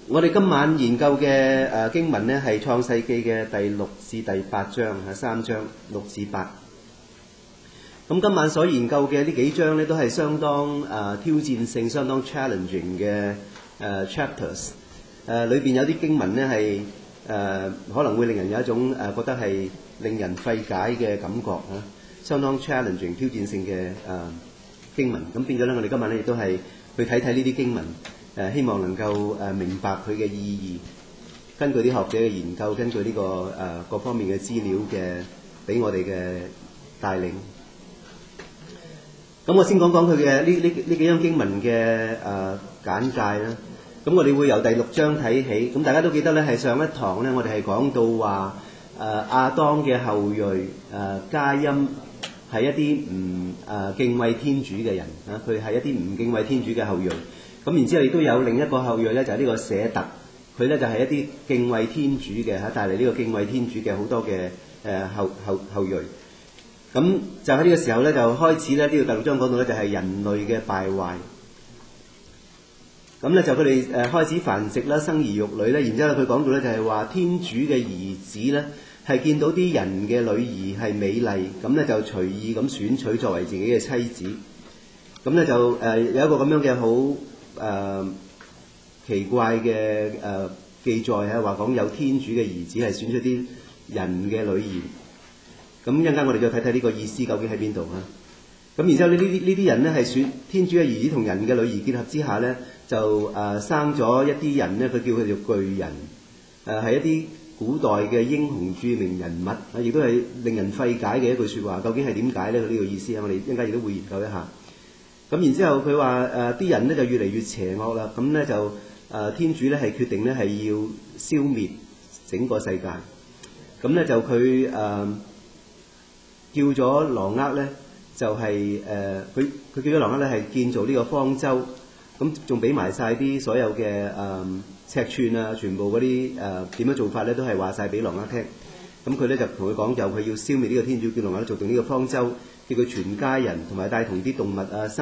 我哋今晚研究嘅經文呢，係創世記嘅第6至第8章3章6至8。咁今晚所研究嘅呢幾章呢，都係相當挑戰性、相當 challenging 嘅chapters。裏邊有啲經文呢係可能會令人有一種覺得係令人費解嘅感覺相當 challenging 挑戰性嘅經文。咁變咗呢，我哋今晚呢亦都係去睇睇呢啲經文。希望能夠明白佢嘅意義，根據啲學者嘅研究，根據呢個各方面嘅資料嘅俾我哋嘅帶領。咁我先講講佢嘅呢幾章經文嘅簡介啦。咁我哋會由第6章睇起。咁大家都記得咧，係上一堂咧，我哋係講到話亞當嘅後裔加音係一啲唔敬畏天主嘅人佢係一啲唔敬畏天主嘅後裔。咁然之後亦都有另一個後裔咧，就係呢個舍特，佢咧就係一啲敬畏天主嘅帶嚟呢個敬畏天主嘅好多嘅後裔。咁就喺呢個時候咧，就開始咧呢個第6章講到咧，就係人類嘅敗壞。咁咧就佢哋開始繁殖啦，生兒育女咧。然之後佢講到咧就係話天主嘅兒子咧係見到啲人嘅女兒係美麗，咁咧就隨意咁選取作為自己嘅妻子。咁咧就有一個咁樣嘅好奇怪嘅記載係話講有天主嘅兒子係選出啲人嘅女兒。咁一陣間我哋再睇睇呢個意思究竟喺邊度。咁然之後呢啲人呢係選天主嘅兒子同人嘅女兒結合之下呢，就生咗一啲人呢，佢叫佢做巨人，係一啲古代嘅英雄著名人物，亦都係令人費解嘅一句説話。究竟係點解呢？呢個意思我哋一陣間亦都會研究一下。咁然之後佢話啲人呢就越嚟越邪惡啦，咁呢就天主呢係決定呢係要消滅整個世界。咁呢就佢叫咗挪厄呢，就係佢叫咗挪厄呢係建造呢個方舟，咁仲俾埋晒啲所有嘅尺寸啊，全部嗰啲點樣做法呢都係話晒俾挪厄聽。咁佢呢就同佢講，就佢要消滅呢個天主，叫挪厄做定呢個方舟。叫佢全家人同埋帶同啲動物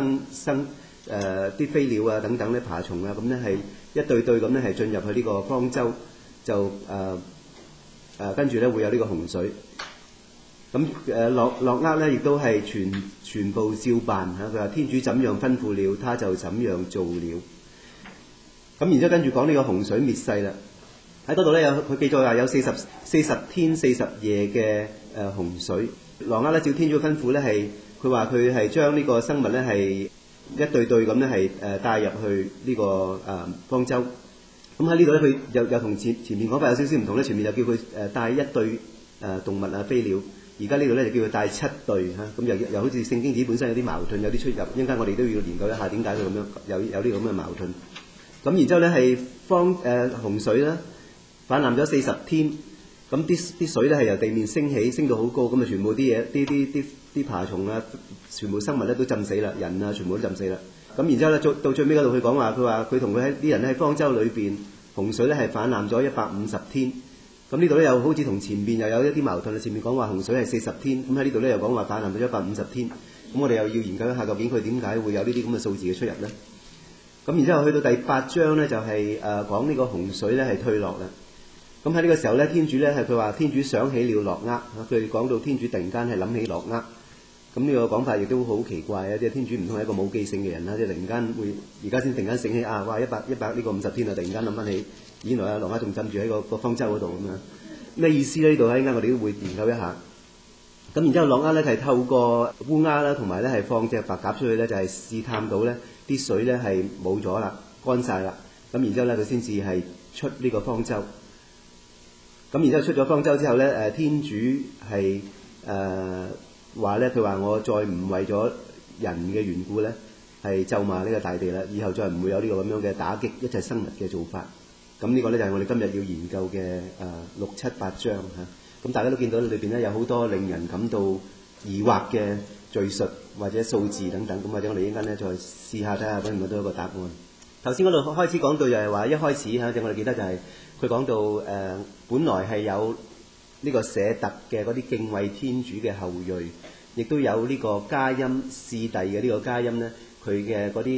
啲飛鳥等等咧，爬蟲咁咧係一對對咁咧係進入去呢個方舟，就跟住咧會有呢個洪水。咁諾厄咧亦都係全部照辦佢話天主怎樣吩咐了，他就怎樣做了。咁然之後跟住講呢個洪水滅世啦。喺嗰度咧佢記載話有40天40夜嘅洪水。挪厄咧照天主吩咐咧係，佢話佢係將呢個生物咧係一對對咁咧係帶入去呢個方舟。咁喺呢度咧佢又同前面講法有少少唔同咧，前面就叫佢帶一對動物飛鳥，而家呢度咧就叫佢帶7對咁又好似聖經紙本身有啲矛盾，有啲出入。一陣間我哋都要研究一下點解佢咁樣有呢個咁嘅矛盾。咁然之後咧係洪水啦，泛濫咗40天。咁啲水咧係由地面升起，升到好高，咁啊全部啲嘢，啲爬蟲全部生物咧都浸死啦，人全部都浸死啦。咁然之後咧到最尾嗰度佢講話，佢話佢同佢啲人喺方舟裏邊，洪水咧係泛濫咗150天。咁呢度咧又好似同前面又有一啲矛盾啦。前面講話洪水係40天，咁喺呢度咧又講話泛濫咗150天。咁我哋又要研究一下究竟佢點解會有呢啲咁嘅數字嘅出入咧？咁然之後去到第8章咧就係講呢個洪水咧係退落啦。咁喺呢個時候咧，天主咧係佢話天主想起了諾厄，佢講到天主突然間係諗起諾厄。咁呢個講法亦都好奇怪即係天主唔通係一個冇記性嘅人啦，即係突然間會而家先突然間醒起哇100呢個50天突然間諗翻起，原來諾厄仲浸住喺個方舟嗰度咁樣。咩意思咧？呢度喺陣間我哋都會研究一下。咁然之後諾厄咧係透過烏鴉啦，同埋咧係放隻白鴿出去咧，就係試探到咧啲水咧係冇咗啦，乾晒啦。咁然之後咧佢先至係出呢個方舟。咁然之後出咗方舟之後咧，天主係話咧，佢話我再唔為咗人嘅緣故咧，係咒罵呢個大地啦，以後再唔會有呢個咁樣嘅打擊一切生物嘅做法。咁呢個咧就係我哋今日要研究嘅6、7、8章咁大家都見到裏邊咧有好多令人感到疑惑嘅敘述或者數字等等。咁或者我哋一陣間咧再試下睇下揾唔揾到一個答案。頭先嗰度開始講到就係話一開始我哋記得就係佢講到本來係有呢個舍特嘅嗰啲敬畏天主嘅後裔，亦都有呢個加音士第嘅呢個加音咧，佢嘅嗰啲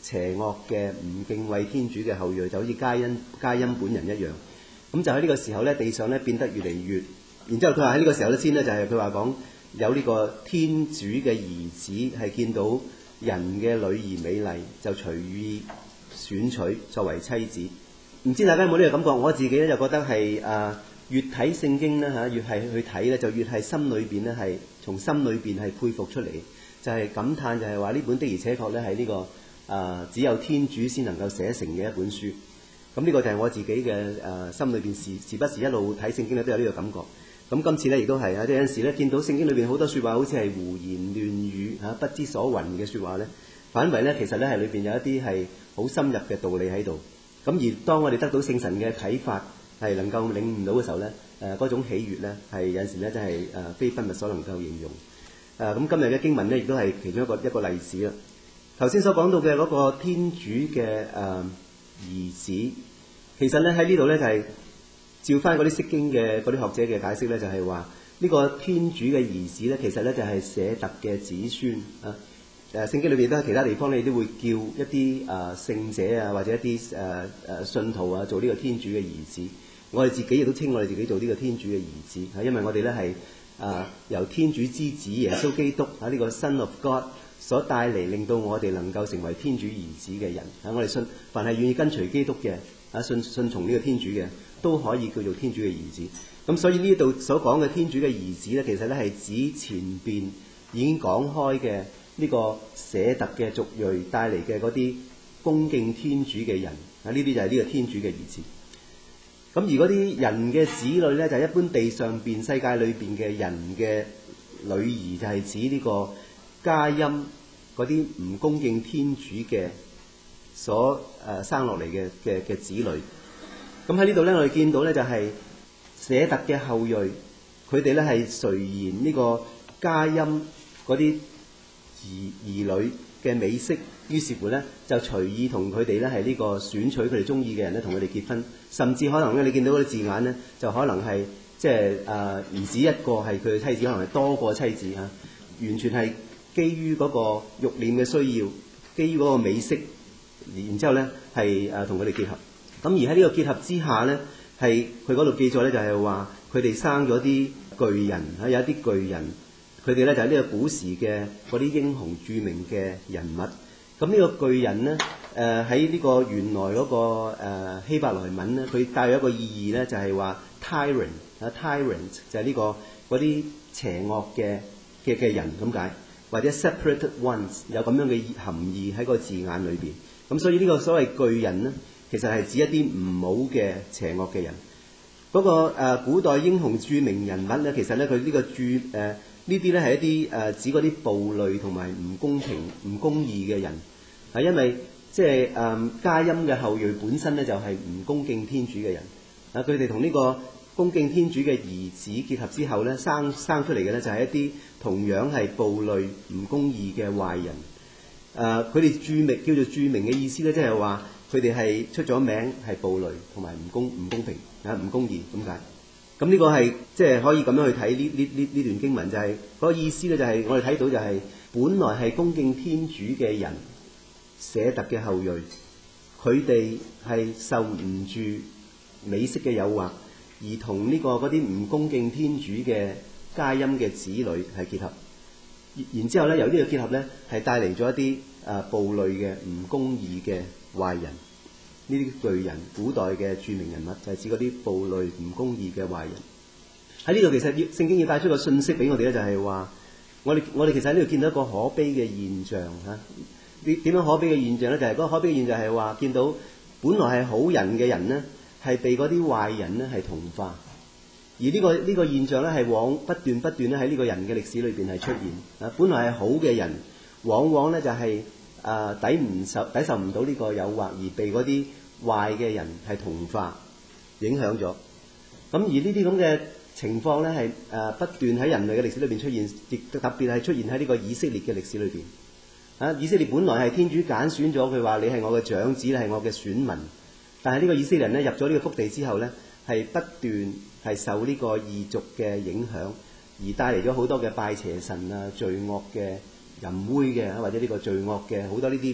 邪惡嘅唔敬畏天主嘅後裔，就好似加恩本人一樣。咁就喺呢個時候咧，地上咧變得越嚟越，然之後佢話喺呢個時候咧先咧就係佢話講有呢個天主嘅兒子係見到人嘅女兒美麗，就隨意選取作為妻子。唔知大家有冇呢個感覺？我自己咧就覺得係越睇聖經咧越係去睇咧，就越係心裏邊咧係從心裏邊係佩服出嚟，就係感嘆就係話呢本的而且確咧係呢個只有天主先能夠寫成嘅一本書。咁呢個就係我自己嘅心裏邊時不時一路睇聖經咧都有呢個感覺。咁今次咧亦都係有陣時咧見到聖經裏邊好多説話好似係胡言亂語不知所云嘅説話咧，反為咧其實咧係裏邊有一啲係好深入嘅道理喺度。咁而當我哋得到聖神嘅啟發，係能夠領悟到嘅時候咧，嗰種喜悅咧係有陣時咧真係非筆墨所能夠形容。咁今日嘅經文咧亦都係其中一個例子啦。頭先所講到嘅嗰個天主嘅兒子，其實咧喺呢度咧就係照翻嗰啲釋經嘅嗰啲學者嘅解釋咧，就係話呢個天主嘅兒子咧，其實咧就係舍特嘅子孫啊。聖經裏邊都喺其他地方，你都會叫一啲聖者啊，或者一啲信徒啊，做呢個天主嘅兒子。我哋自己亦都稱我哋自己做呢個天主嘅兒子，因為我哋咧係由天主之子耶穌基督呢個 Son of God 所帶嚟，令到我哋能夠成為天主兒子嘅人。我哋信凡係願意跟隨基督嘅信從呢個天主嘅，都可以叫做天主嘅兒子。咁所以呢度所講嘅天主嘅兒子咧，其實咧係指前邊已經講開嘅呢個舍特嘅族裔帶嚟嘅嗰啲恭敬天主嘅人，呢啲就係呢個天主嘅兒子。咁而嗰啲人嘅子女咧，就係一般地上邊世界裏邊嘅人嘅女兒，就係指呢個加音嗰啲唔恭敬天主嘅所生落嚟嘅子女。咁喺呢度咧，我哋見到咧就係舍特嘅後裔，佢哋咧係垂涎呢個加音嗰啲兒女嘅美色，於是乎咧就隨意同佢哋咧係呢個選取佢哋中意嘅人咧，同佢哋結婚，甚至可能咧你見到嗰啲字眼咧，就可能係即係唔止一個係佢嘅妻子，可能係多個妻子嚇，完全係基於嗰個慾念嘅需要，基於嗰個美色，然之後咧係同佢哋結合。咁而喺呢個結合之下咧，係佢嗰度記載咧就係話佢哋生咗啲巨人嚇，有一啲巨人。佢哋咧就係呢個古時嘅嗰啲英雄著名嘅人物。咁呢個巨人咧，喺呢個原來嗰個希伯來文咧，佢帶有一個意義咧，就係話 tyrant 就係呢個嗰啲邪惡嘅人咁解，或者 separated ones 有咁樣嘅含義喺個字眼裏邊。咁所以呢個所謂巨人咧，其實係指一啲唔好嘅邪惡嘅人。嗰個古代英雄著名人物咧，其實咧佢呢個呢啲咧係一啲指嗰啲暴戾同埋唔公平、唔公義嘅人，係因為即係加音嘅後裔本身咧就係唔恭敬天主嘅人，佢哋同呢個恭敬天主嘅兒子結合之後咧，生出嚟嘅咧就係一啲同樣係暴戾、唔公義嘅壞人。佢哋叫做著名嘅意思咧，即係話佢哋係出咗名係暴戾同埋唔公平唔公義咁解。咁呢個係即係可以咁樣去睇呢段經文，就係嗰個意思咧，就係我哋睇到就係本來係恭敬天主嘅人，舍特嘅後裔，佢哋係受唔住美色嘅誘惑，而同呢個嗰啲唔恭敬天主嘅加音嘅子女係結合，然之後咧由呢個結合咧係帶嚟咗一啲暴戾嘅唔公義嘅壞人。呢啲巨人，古代嘅著名人物就係指嗰啲暴戾唔公義嘅壞人。喺呢度其實聖經要帶出個信息俾我哋咧，就係話我哋其實喺呢度見到一個可悲嘅現象嚇。點樣可悲嘅現象咧？就係嗰個可悲嘅現象係話見到本來係好人嘅人咧，係被嗰啲壞人咧係同化。而呢個現象咧係不斷咧喺呢個人嘅歷史裏邊係出現。本來係好嘅人，往往咧就係抵受唔到呢個誘惑，而被嗰啲壞嘅人係同化影響咗。咁而呢啲咁嘅情況咧係不斷喺人類嘅歷史裏邊出現，亦特別係出現喺呢個以色列嘅歷史裏邊。以色列本來係天主揀選咗佢，話你係我嘅長子，你係我嘅選民。但係呢個以色列人咧入咗呢個福地之後咧，係不斷係受呢個異族嘅影響，而帶嚟咗好多嘅拜邪神啊、罪惡嘅淫穢嘅，或者呢個罪惡嘅好多呢啲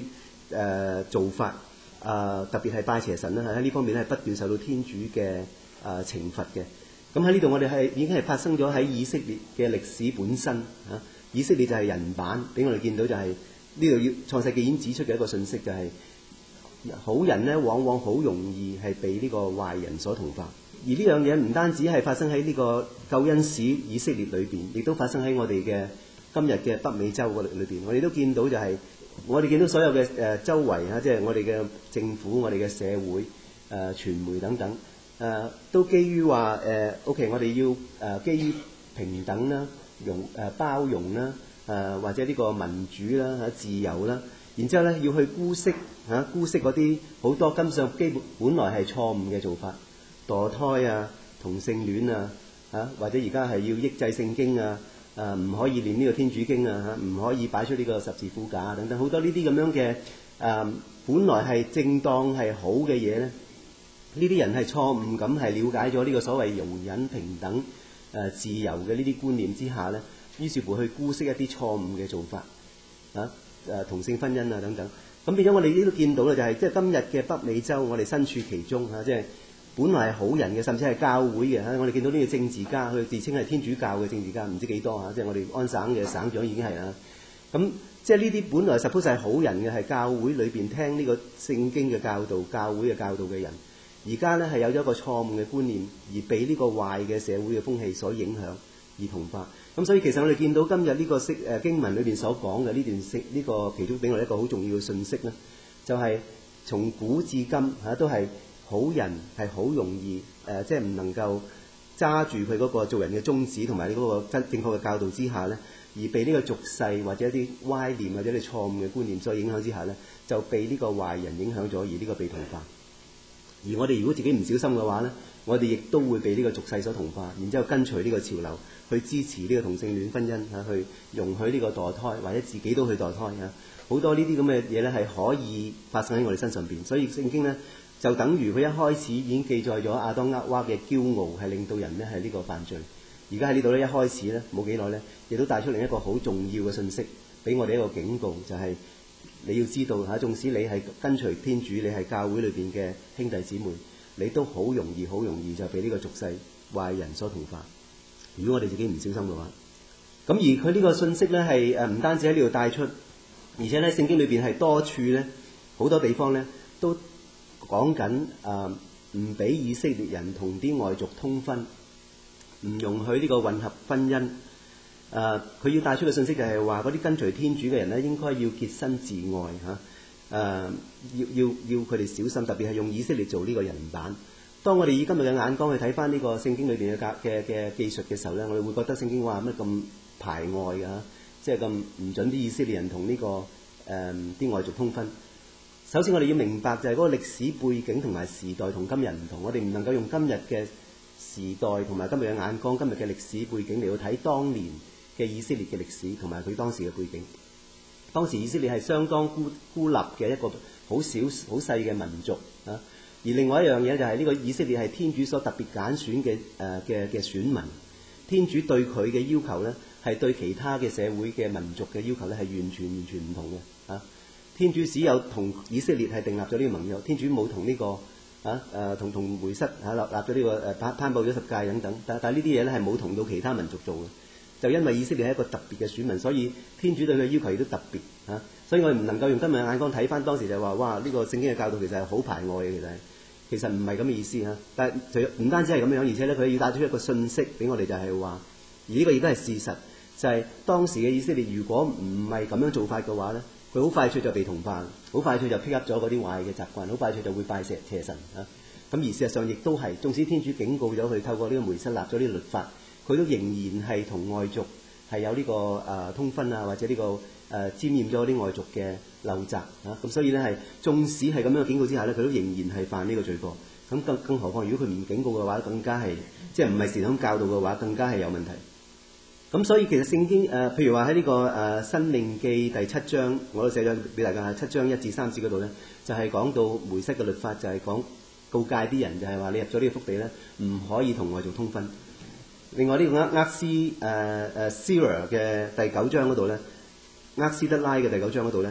做法，特別係拜邪神啦，喺呢方面咧係不斷受到天主嘅懲罰嘅。咁喺呢度我哋已經係發生咗喺以色列嘅歷史本身嚇。以色列就係人版，俾我哋見到就係呢度創世記已經指出嘅一個信息，就係好人咧往往好容易係被呢個壞人所同化。而呢樣嘢唔單止係發生喺呢個救恩史以色列裏邊，亦都發生喺我哋嘅今日嘅北美洲嗰裏邊。我哋都見到就係我哋見到所有嘅周圍啊，即係我哋嘅政府、我哋嘅社會、傳媒等等，都基於話OK，我哋要基於平等啦、包容啦、或者呢個民主啦、自由啦，然之後咧要去姑息嗰啲好多根本上本來係錯誤嘅做法，墮胎啊、同性戀啊，或者而家係要抑制聖經啊，唔可以念呢個天主經啊，唔可以擺出呢個十字架啊等等，好多呢啲咁樣嘅本來係正當係好嘅嘢咧，呢啲人係錯誤咁係了解咗呢個所謂容忍、平等、自由嘅呢啲觀念之下咧，於是乎去姑息一啲錯誤嘅做法同性婚姻啊等等。咁變咗我哋呢都見到啦，就係即係今日嘅北美洲，我哋身處其中即係本來係好人嘅，甚至係教會嘅我哋見到呢個政治家，佢自稱係天主教嘅政治家，唔知幾多即係我哋安省嘅省長已經係啦。咁即係呢啲本來 suppose 係好人嘅，係教會裏邊聽呢個聖經嘅教導、教會嘅教導嘅人，而家咧係有咗一個錯誤嘅觀念，而被呢個壞嘅社會嘅風氣所影響而同化。咁所以其實我哋見到今日呢個經文裏邊所講嘅呢段呢個其中俾我哋一個好重要嘅信息咧，就係從古至今都係好人係好容易即係唔能夠揸住佢嗰個做人嘅宗旨同埋嗰個正確嘅教導之下咧，而被呢個俗世或者一啲歪念或者啲錯誤嘅觀念所影響之下咧，就被呢個壞人影響咗，而呢個被同化。而我哋如果自己唔小心嘅話咧，我哋亦都會被呢個俗世所同化，然之後跟隨呢個潮流去支持呢個同性戀婚姻去容許呢個墮胎，或者自己都去墮胎好多呢啲咁嘅嘢咧係可以發生喺我哋身上邊。所以聖經咧就等於佢一開始已經記載咗亞當厄娃嘅驕傲係令到人咧係呢個犯罪。而家喺呢度咧一開始咧冇幾耐咧，亦都帶出另一個好重要嘅信息俾我哋一個警告，就係你要知道縱使你係跟隨天主，你係教會裏邊嘅兄弟姊妹，你都好容易就被呢個俗世壞人所同化。如果我哋自己唔小心嘅話，咁而佢呢個信息咧係唔單止喺呢度帶出，而且咧聖經裏邊係多處咧好多地方咧都講緊唔俾以色列人同啲外族通婚，唔容許呢個混合婚姻。佢要帶出嘅信息就係話嗰啲跟隨天主嘅人咧，應該要潔身自愛要佢哋小心，特別係用以色列做呢個人版。當我哋以今日嘅眼光去睇翻呢個聖經裏邊嘅記述嘅時候咧，我哋會覺得聖經話乜咁排外㗎，即係咁唔準啲以色列人同呢個啲外族通婚。首先我哋要明白就係嗰個歷史背景同埋時代同今日唔同，我哋唔能夠用今日嘅時代同埋今日嘅眼光、今日嘅歷史背景嚟到睇當年嘅以色列嘅歷史同埋佢當時嘅背景。當時以色列係相當孤立嘅一個好細嘅民族而另外一樣嘢就係呢個以色列係天主所特別揀選嘅選民。天主對佢嘅要求咧，係對其他嘅社會嘅民族嘅要求咧係完全唔同嘅天主只有同以色列係訂立咗呢個盟約，天主冇同呢個同梅瑟立咗呢個頒布咗十誡等等。但係呢啲嘢咧係冇同到其他民族做嘅。就因為以色列係一個特別嘅選民，所以天主對佢嘅要求亦都特別所以我哋唔能夠用今日嘅眼光睇翻當時就話哇呢個聖經嘅教導其實係好排外嘅，其實唔係咁嘅意思但係除咗唔單止係咁樣，而且咧佢要帶出一個信息俾我哋，就係話，而呢個亦都係事實，就係當時嘅以色列如果唔係咁樣做法嘅話咧，佢好快脆就被同化，好快脆就 pick up 咗嗰啲壞嘅習慣，好快脆就會拜邪神咁而事實上亦都係，縱使天主警告咗佢，透過呢個梅瑟立咗呢個律法，佢都仍然係同外族係有呢個通婚或者呢個沾染咗啲外族嘅陋習咁所以咧係縱使係咁樣嘅警告之下咧，佢都仍然係犯呢個罪過。咁更何況如果佢唔警告嘅話，更加係即係唔係時常教導嘅話，更加係有問題。咁所以其實聖經譬如話喺呢個申命記第7章，我都寫咗俾大家，7章1至3節嗰度咧，就係講到梅瑟嘅律法，就係講告誡啲人，就係話你入咗呢個福地咧，唔可以同外族通婚。另外呢個厄斯Sirah嘅第9章嗰度咧，厄斯德拉嘅第9章嗰度咧，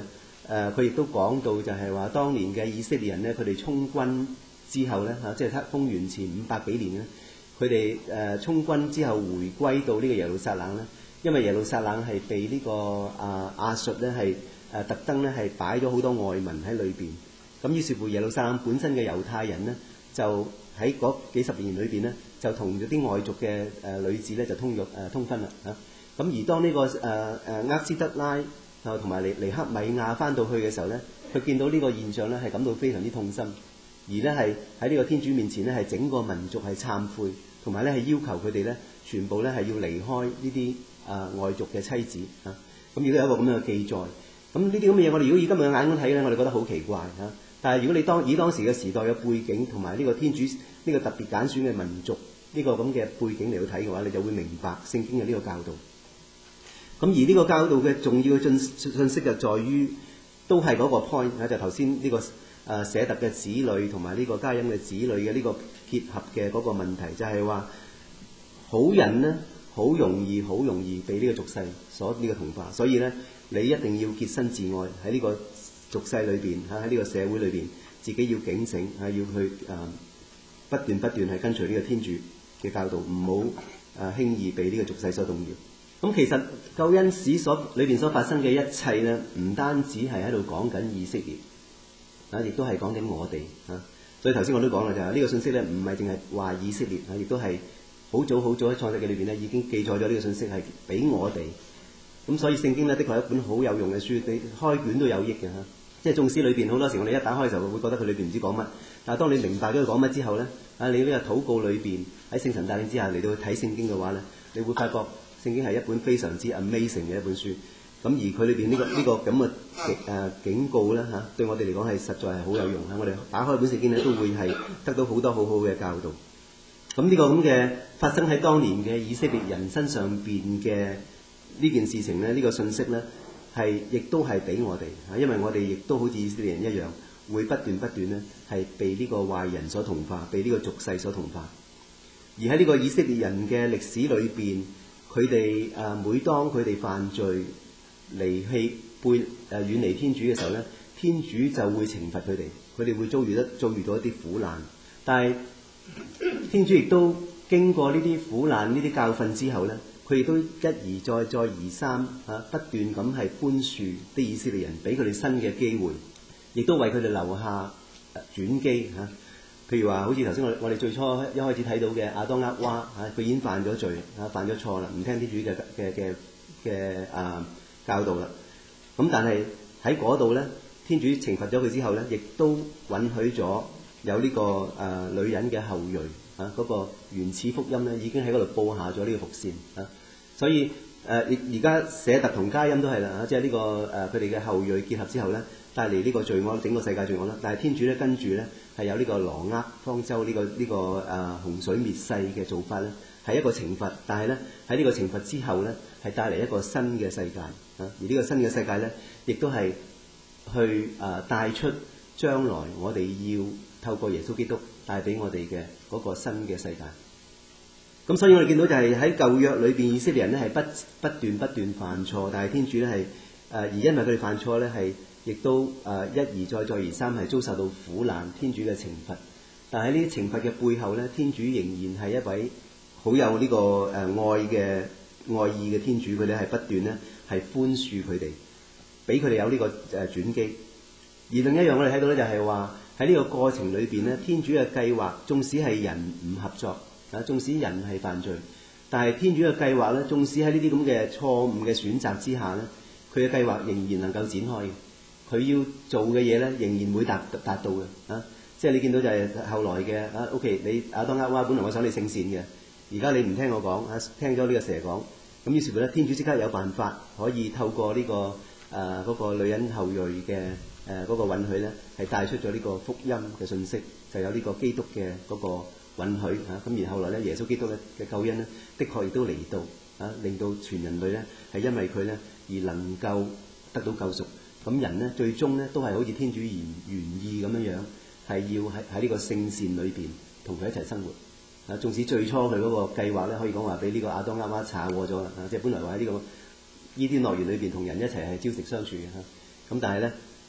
佢亦都講到就係話，當年嘅以色列人咧，佢哋充軍之後咧即係公元前500幾年咧，佢哋充軍之後回歸到呢個耶路撒冷咧，因為耶路撒冷係被呢個亞述咧係特登咧係擺咗好多外民喺裏邊，咁於是乎耶路撒冷本身嘅猶太人咧，就喺嗰幾十年裏邊咧，就同咗啲外族嘅女子咧就通婚啦嚇。咁而當呢個厄斯德拉同埋尼克米亞翻到去嘅時候咧，佢見到呢個現象咧，係感到非常之痛心，而咧係喺呢個天主面前咧，係整個民族係懺悔，同埋咧係要求佢哋咧全部咧係要離開呢啲外族嘅妻子嚇。咁亦都有一個咁樣嘅記載。咁呢啲咁嘅嘢，我哋如果以今日嘅眼光睇咧，我哋覺得好奇怪嚇。但係如果你以當時嘅時代嘅背景同埋呢個天主呢個特別揀選嘅民族呢個咁嘅背景嚟到睇嘅話，你就會明白聖經嘅呢個教導。咁而呢個教導嘅重要嘅信息就在於，都係嗰個 point 就頭先呢個舍特嘅子女同埋呢個加音嘅子女嘅呢個結合嘅嗰個問題，就係話好人呢好容易被呢個俗世所呢個同化，所以呢，你一定要潔身自愛喺呢個俗世裏邊喺呢個社會裏邊，自己要警醒要去不斷係跟隨呢個天主嘅教導，唔好輕易被呢個俗世所動搖。咁其實救恩史裏邊所發生嘅一切咧，唔單止係喺度講緊以色列亦都係講緊我哋所以頭先我都講啦，就係呢個信息咧，唔係淨係話以色列亦都係好早喺創世記裏邊咧已經記載咗呢個信息係俾我哋。咁所以聖經咧的確係一本好有用嘅書，你開卷都有益嘅即係縱使裏邊好多時我哋一打開嘅時候會覺得佢裏邊唔知講乜，但係當你明白咗佢講乜之後咧你呢個禱告裏邊喺聖神帶領之下嚟到睇聖經嘅話咧，你會發覺聖經係一本非常之 amazing 嘅一本書。咁而佢裏邊呢個咁嘅警告咧對我哋嚟講係實在係好有用。我哋打開本聖經咧都會係得到好多好好嘅教導。咁呢個咁嘅發生喺當年嘅以色列人身上邊嘅呢件事情咧，呢個信息咧係亦都係俾我哋因為我哋亦都好似以色列人一樣，會不斷咧係被呢個壞人所同化，被呢個俗世所同化。而喺呢個以色列人嘅歷史裏邊，佢哋每當佢哋犯罪離棄遠離天主嘅時候咧，天主就會懲罰佢哋，佢哋會遭遇到一啲苦難。但係天主亦都經過呢啲苦難、呢啲教訓之後咧，佢亦都一而再、再而三不斷咁係寬恕啲以色列人，俾佢哋新嘅機會，亦都為佢哋留下轉機譬如話，好似頭先我哋最初一開始睇到嘅亞當厄娃佢已經犯咗罪犯咗錯啦，唔聽天主嘅教導啦。咁但係喺嗰度咧，天主懲罰咗佢之後咧，亦都允許咗有呢個女人嘅後裔嗰個原始福音咧，已經喺嗰度佈下咗呢個伏線所以而家舍特同加音都係啦即係呢個佢哋嘅後裔結合之後咧，帶嚟呢個罪惡，整個世界罪惡啦。但係天主咧跟住咧係有呢個挪厄方舟呢個洪水滅世嘅做法咧，係一個懲罰。但係咧喺呢個懲罰之後咧，係帶嚟一個新嘅世界而呢個新嘅世界咧，亦都係去帶出將來我哋要透過耶穌基督帶俾我哋嘅嗰個新嘅世界。咁所以我哋見到就係喺舊約裏邊，以色列人咧係不斷犯錯，但係天主咧係而因為佢哋犯錯咧係亦都一而再、再而三係遭受到苦難，天主嘅懲罰。但係呢啲懲罰嘅背後咧，天主仍然係一位好有呢個愛意嘅天主，佢哋係不斷咧係寬恕佢哋，俾佢哋有呢個轉機。而另一樣我哋睇到咧就係話喺呢個過程裏邊咧，天主嘅計劃縱使係人唔合作縱使人係犯罪，但係天主嘅計劃咧，縱使喺呢啲咁嘅錯誤嘅選擇之下咧，佢嘅計劃仍然能夠展開嘅。佢要做嘅嘢咧，仍然會達到嘅即係你見到就係後來嘅OK， 你亞當厄娃本來我想你聖善嘅，而家你唔聽我講聽咗呢個蛇講，咁於是乎咧，天主即刻有辦法可以透過呢個嗰個女人後裔嘅嗰個允許咧，係帶出咗呢個福音嘅信息，就有呢個基督嘅嗰個允許咁然後來咧，耶穌基督咧嘅救恩咧，的確亦都嚟到令到全人類咧係因為佢咧而能夠得到救贖。咁人咧最終咧都係好似天主原意咁樣，係要喺呢個聖善裏邊同佢一齊生活縱使最初佢嗰個計劃咧，可以講話俾呢個亞當厄娃查過咗啦即係本來話喺呢個伊甸樂園裏邊同人一齊係朝夕相處嘅咁但係咧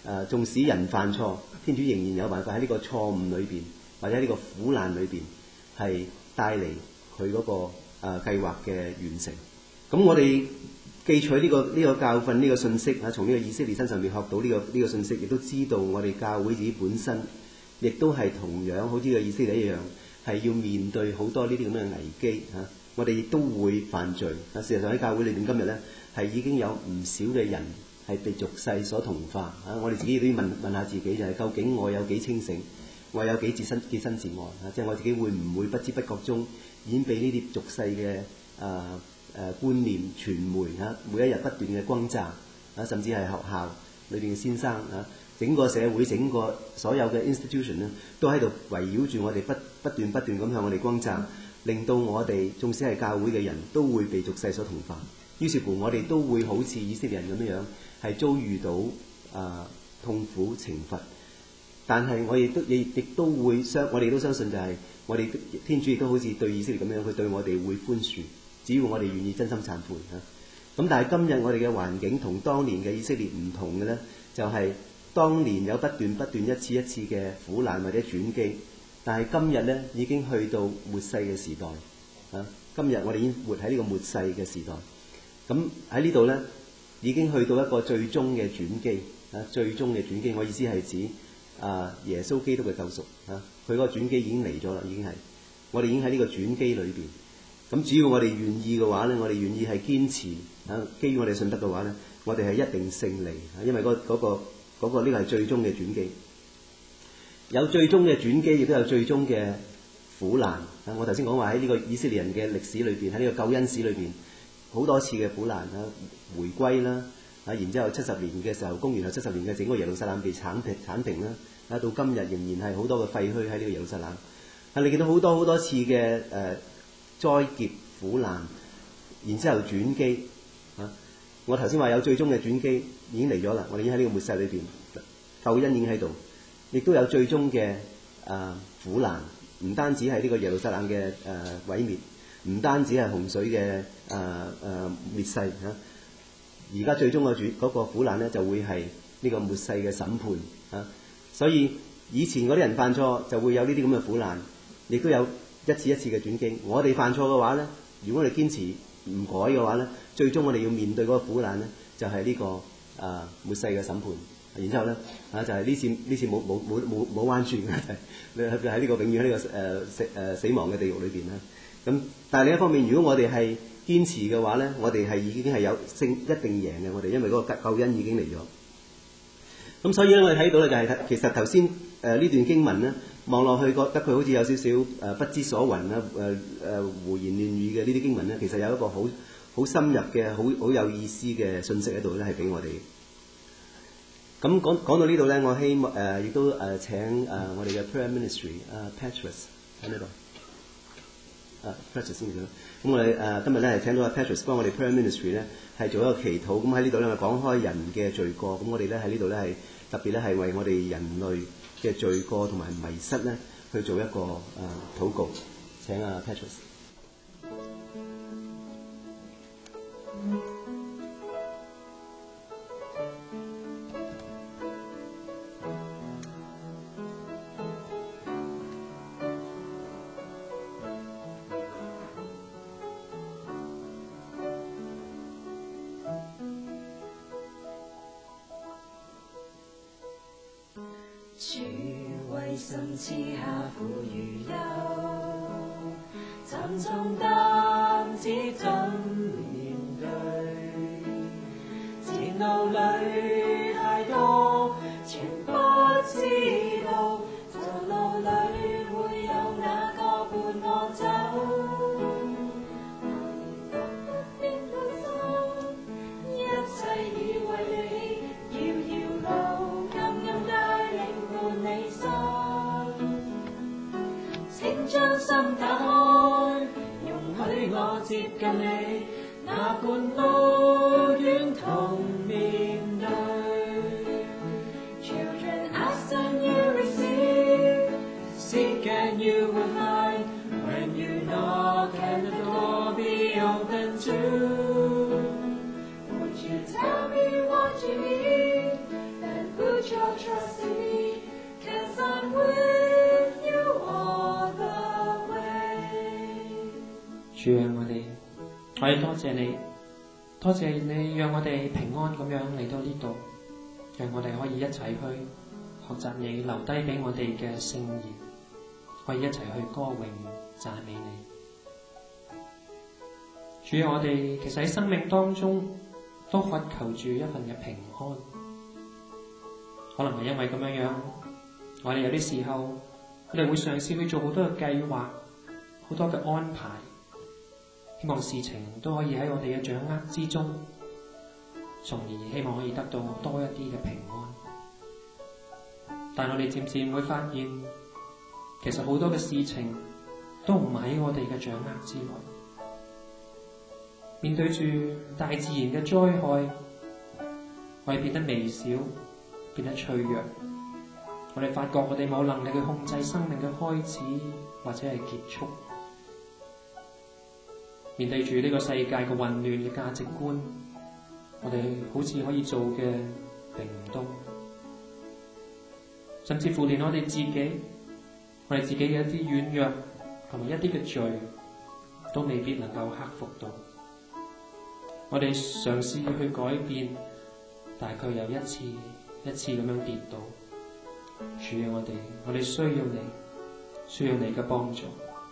縱使人犯錯，天主仍然有辦法喺呢個錯誤裏邊，或者喺呢個苦難裏邊，係帶嚟佢嗰個計劃嘅完成。咁我哋記取呢個教訓，呢個信息啊，從呢個以色列身上面學到呢個信息，亦都知道我哋教會自己本身，亦都係同樣好似個以色列一樣，係要面對好多呢啲咁嘅危機嚇。我哋亦都會犯罪啊！事實上喺教會裏邊今日咧，係已經有唔少嘅人係被俗世所同化啊！我哋自己都要問下自己，就係究竟我有幾清醒，我有幾潔身自愛啊！即係我自己會唔會不知不覺中已經被呢啲俗世嘅觀念、傳媒每一日不斷嘅轟炸啊，甚至係學校裏邊嘅先生啊，整個社會、整個所有嘅 institution 咧，都喺度圍繞住我哋不斷咁向我哋轟炸。令到我哋縱使係教會嘅人都會被俗世所同化，於是乎我哋都會好似以色列人咁樣，係遭遇到痛苦懲罰。但係我亦都會我哋都相信就係我哋天主亦都好似對以色列咁樣，佢對我哋會寬恕，只要我哋願意真心懺悔嚇。咁但係今日我哋嘅環境同當年嘅以色列唔同嘅咧，就係當年有不斷一次嘅苦難或者轉機。但係今日咧已經去到末世嘅時代啊！今日我哋已經活喺呢個末世嘅時代。咁喺呢度咧已經去到一個最終嘅轉機啊！最終嘅轉機，我意思係指耶穌基督嘅救贖啊！佢嗰個轉機已經嚟咗啦，已經係我哋已經喺呢個轉機裏邊。咁只要我哋願意嘅話咧，我哋願意係堅持啊，基於我哋信德嘅話咧，我哋係一定勝利啊！因為嗰個呢個係最終嘅轉機。有最終嘅轉機，亦都有最終嘅苦難。我頭先講話喺呢個以色列人嘅歷史裏邊，喺呢個救恩史裏邊，好多次嘅苦難啦、回歸啦，然之後70年嘅時候，公元後70年嘅整個耶路撒冷被剷平啦，到今日仍然係好多嘅廢墟喺呢個耶路撒冷。你見到好多次嘅災劫苦難，然之後轉機。我頭先話有最終嘅轉機已經嚟咗啦，我哋已經喺呢個末世裏邊，救恩已經喺度。亦都有最終嘅苦難，唔單止係呢個耶路撒冷嘅毀滅，唔單止係洪水嘅滅世嚇。而家最終嗰個苦難咧，就會係呢個末世嘅審判嚇。所以以前嗰啲人犯錯就會有呢啲咁嘅苦難，亦都有一次嘅轉機。我哋犯錯嘅話咧，如果我哋堅持唔改嘅話咧，最終我哋要面對嗰個苦難咧，就係呢個末世嘅審判。然之後咧就係呢次冇彎轉嘅，你喺呢個永遠喺呢個死亡嘅地獄裏邊啦。咁但係另一方面，如果我哋係堅持嘅話咧，我哋係已經係有勝一定贏嘅。我哋因為嗰個救恩已經嚟咗。咁所以咧，我哋睇到咧就係其實頭先呢段經文咧，望落去覺得佢好似有少少不知所云啦，胡言亂語嘅呢啲經文咧，其實有一個好深入嘅好有意思嘅信息喺度咧，係俾我哋。咁講到呢度咧，我希望亦都請我哋嘅 Prayer Ministry Petrus 喺呢度Petrus 先啦。咁我哋今日咧係請到阿 Petrus 幫我哋 Prayer Ministry 咧係做一個祈禱。咁喺呢度咧講開人嘅罪過，咁我哋咧喺呢度咧係特別咧係為我哋人類嘅罪過同埋迷失咧去做一個禱告。請阿 Petrus。 主為神賜下苦與憂，沉重擔子怎面對？前路裏太多，全不知道，就路裏會有哪個伴我走？一切已為你遙遙路，暗暗帶領伴你心，請將心打開，容許我接近你，哪管路遠同面對。Children ask and you receive, seek and you will find, when you knock and the door be open too. Would you tell me what you need, and would your trust in me, 'cause I'm with you all the way。 主啊，我哋多謝你，多謝你讓我哋平安咁樣嚟到呢度，讓我哋可以一齊去學習你留低俾我哋嘅聖言，可以一齊去歌詠讚美你。主啊，我哋其實喺生命當中都渴求住一份嘅平安，可能係因為咁樣，我哋有啲時候我哋會嘗試去做好多嘅計劃，好多嘅安排，希望事情都可以喺我哋嘅掌握之中，從而希望可以得到多一啲嘅平安。但我哋漸漸會發現，其實好多嘅事情都唔喺我哋嘅掌握之內。面對住大自然嘅災害，我哋變得微小，變得脆弱。我哋發覺我哋冇能力去控制生命嘅開始或者係結束。面對住呢個世界嘅混亂嘅價值觀，我哋好似可以做嘅並唔多，甚至乎連我哋自己嘅一啲軟弱同埋一啲嘅罪，都未必能夠克服到。我哋嘗試去改變，但係佢又一次一次咁樣跌倒。主啊，我哋需要你，需要你嘅幫助。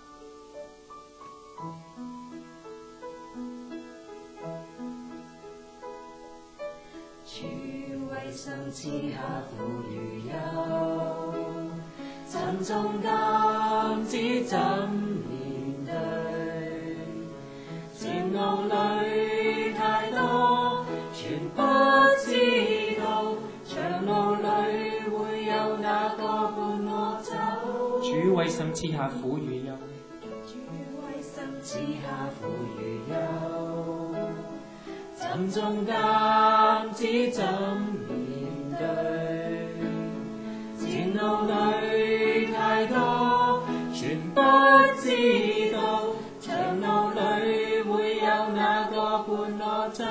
主為生賜下苦與憂，沉重擔子怎面對？前路裏太多，全不知道，長路裏會有哪個伴我走？ 主為生賜下苦與憂， 主為生賜下苦與憂，沉重擔子怎面對？前路裏太多，全不知道，長路裏會有哪個伴我走？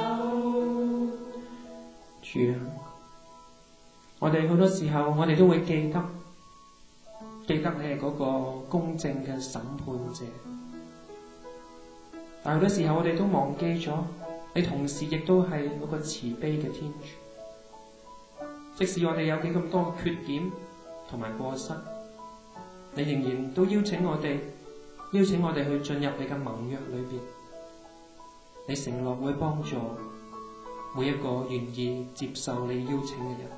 主啊，我哋好多時候我哋都會記得你係嗰個公正嘅審判者，但好多時候我哋都忘記咗，你同時亦都係嗰個慈悲嘅天主。即使我哋有幾咁多缺點同埋過失，你仍然都邀請我哋去進入你嘅盟約裏邊。你承諾會幫助每一個願意接受你邀請嘅人。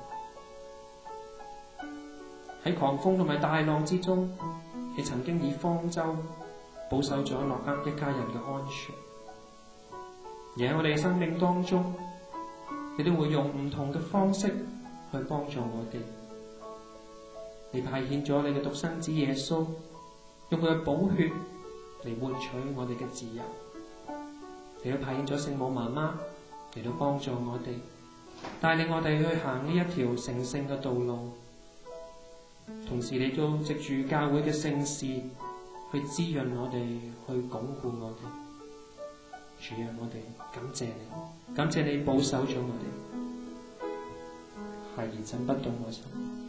喺狂風同埋大浪之中，你曾經以方舟保守咗諾厄一家人嘅安全。而喺我哋嘅生命當中，你都會用唔同嘅方式去幫助我哋。你派遣咗你嘅獨生子耶穌，用佢嘅寶血嚟換取我哋嘅自由。你都派遣咗聖母媽媽嚟到幫助我哋，帶領我哋去行呢一條成聖嘅道路。同時你都藉住教會嘅聖事去滋潤我哋，去鞏固我哋。主啊，我哋感謝你，感謝你保守咗我哋。孩兒怎不懂我心？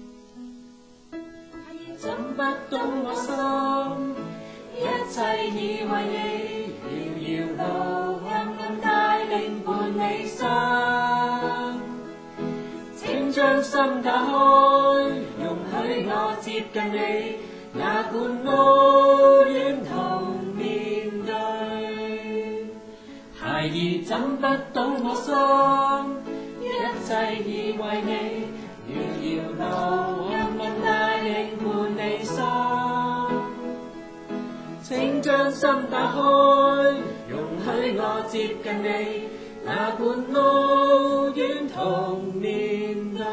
孩兒怎不懂我心？一切已為你，遙遙路暗暗帶領伴你行。請將心打開，容許我接近你，哪管路遠同面對。孩兒怎不懂我心？一切已為你，遙遙路暗暗帶領伴你行。請將心打開，容許我接近你，哪管路遠同面對。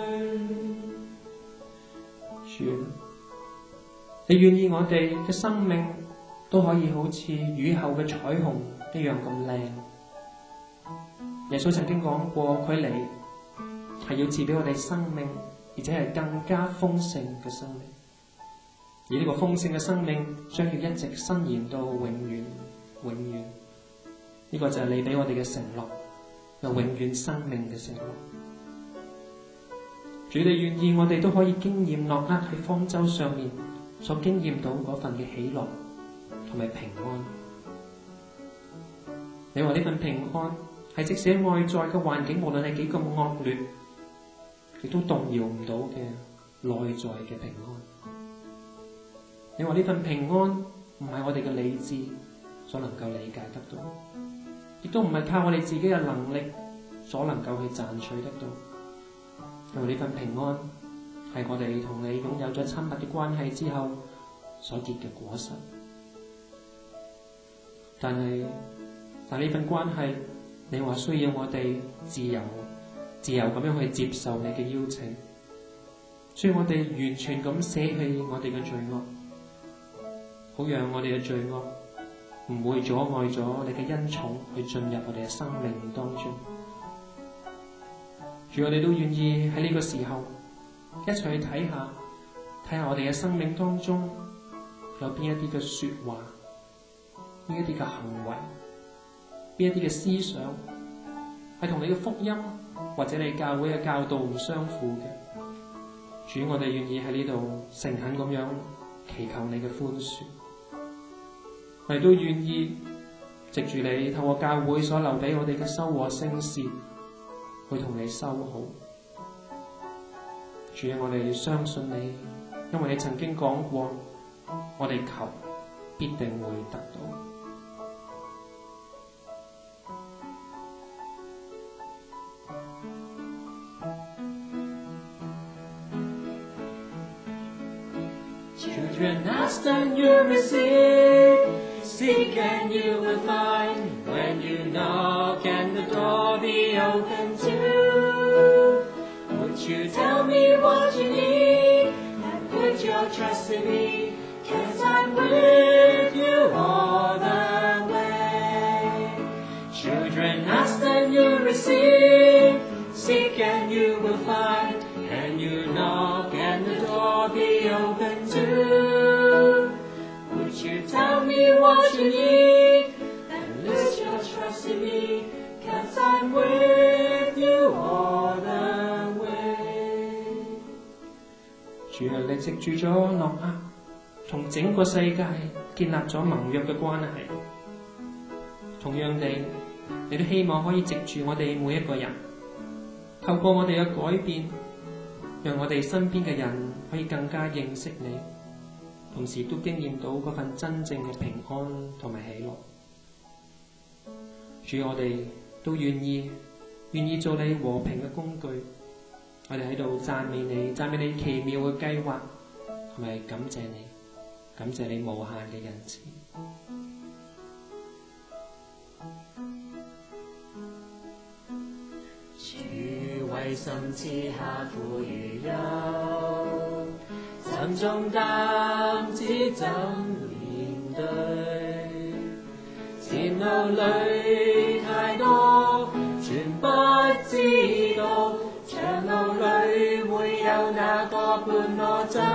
主，你願意我哋嘅生命都可以好似雨後嘅彩虹一樣咁靚。耶穌曾經講過，佢嚟係要賜俾我哋生命，而且係更加豐盛嘅生命。而呢個豐盛嘅生命將要一直伸延到永遠，永遠。呢個就係你俾我哋嘅承諾，有永遠生命嘅承諾。 主你願意我哋都可以經驗諾厄喺方舟上面所經驗到嗰份嘅喜樂同埋平安。你話呢份平安係即使外在嘅環境無論係幾咁惡劣，亦都動搖唔到嘅內在嘅平安。你話呢份平安唔係我哋嘅理智所能夠理解得到，亦都唔係靠我哋自己嘅能力所能夠去賺取得到。因為呢份平安係我哋同你擁有咗親密嘅關係之後所結嘅果實。但呢份關係，你話需要我哋自由咁樣去接受你嘅邀請，需要我哋完全咁捨棄我哋嘅罪惡，好讓我哋嘅罪惡唔會阻礙咗你嘅恩寵去進入我哋嘅生命當中。主，我哋都願意喺呢個時候一齊去睇下我哋嘅生命當中有邊一啲嘅說話，邊一啲嘅行為，邊一啲嘅思想係同你嘅福音或者你教會嘅教導唔相符嘅。主，我哋願意喺呢度誠懇咁樣祈求你嘅寬恕，我哋都願意藉住你透過教會所留俾我哋嘅修和聖事去同你修好。主，我哋相信你，因為你曾經講過，我哋求必定會得到。 Children, ask and you receive, seek and you will find. When you knock and the door be open to, would you tell me what you need and put your trust in me, 'cause I'm with you all the way. Children, ask and you receive, seek and you will find. And you knock and the door be open to, would you tell me what you need and lose your trust in me, 'cause I'm with you all the way. 主啊，你藉住咗諾厄同整個世界建立咗盟約嘅關係，同樣地，你都希望可以藉住我哋每一個人，透過我哋嘅改變，讓我哋身邊嘅人可以更加認識你，同時都經驗到嗰份真正嘅平安同埋喜樂。主，我哋都願意做你和平嘅工具。我哋喺度讚美你奇妙嘅計劃，同埋感謝你無限嘅仁慈。 主為心賜下苦與憂，沉重擔子怎面對？前路裏太多，全不知道，長路裏會有哪個伴我走？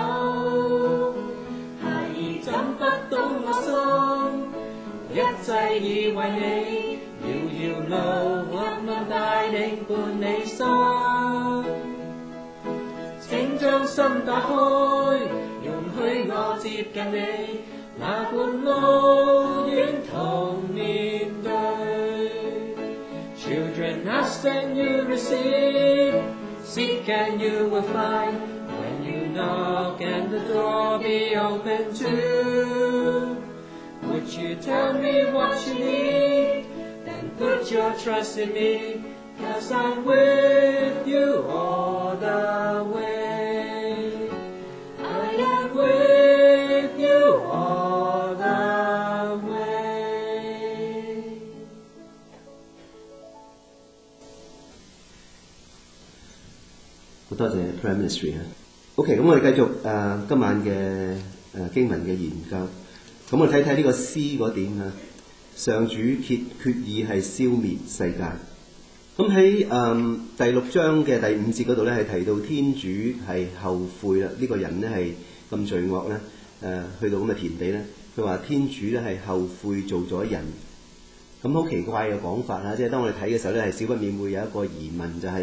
孩兒怎不懂我心，一切已為你。遙遙路，暗暗帶領伴你心，請將心打開，容許我接近你，哪管路遠同面對。Children, ask and you receive, seek and you will find. When you knock and the door be open to, would you tell me what you need? Put your trust in me, 'cause I'm with you all the way. I am with you all the way. 好多謝 Prime Ministry 啊。OK， 咁我哋繼續今晚嘅經文嘅研究。咁我睇睇呢個詩嗰點啊。上主決意係消滅世界。咁喺第6章嘅第5節嗰度咧，係提到天主係後悔啦。呢個人咧係咁罪惡咧，去到咁嘅田地咧，佢話天主咧係後悔做咗人。咁好奇怪嘅講法啦，即係當我哋睇嘅時候咧，係少不免會有一個疑問，就係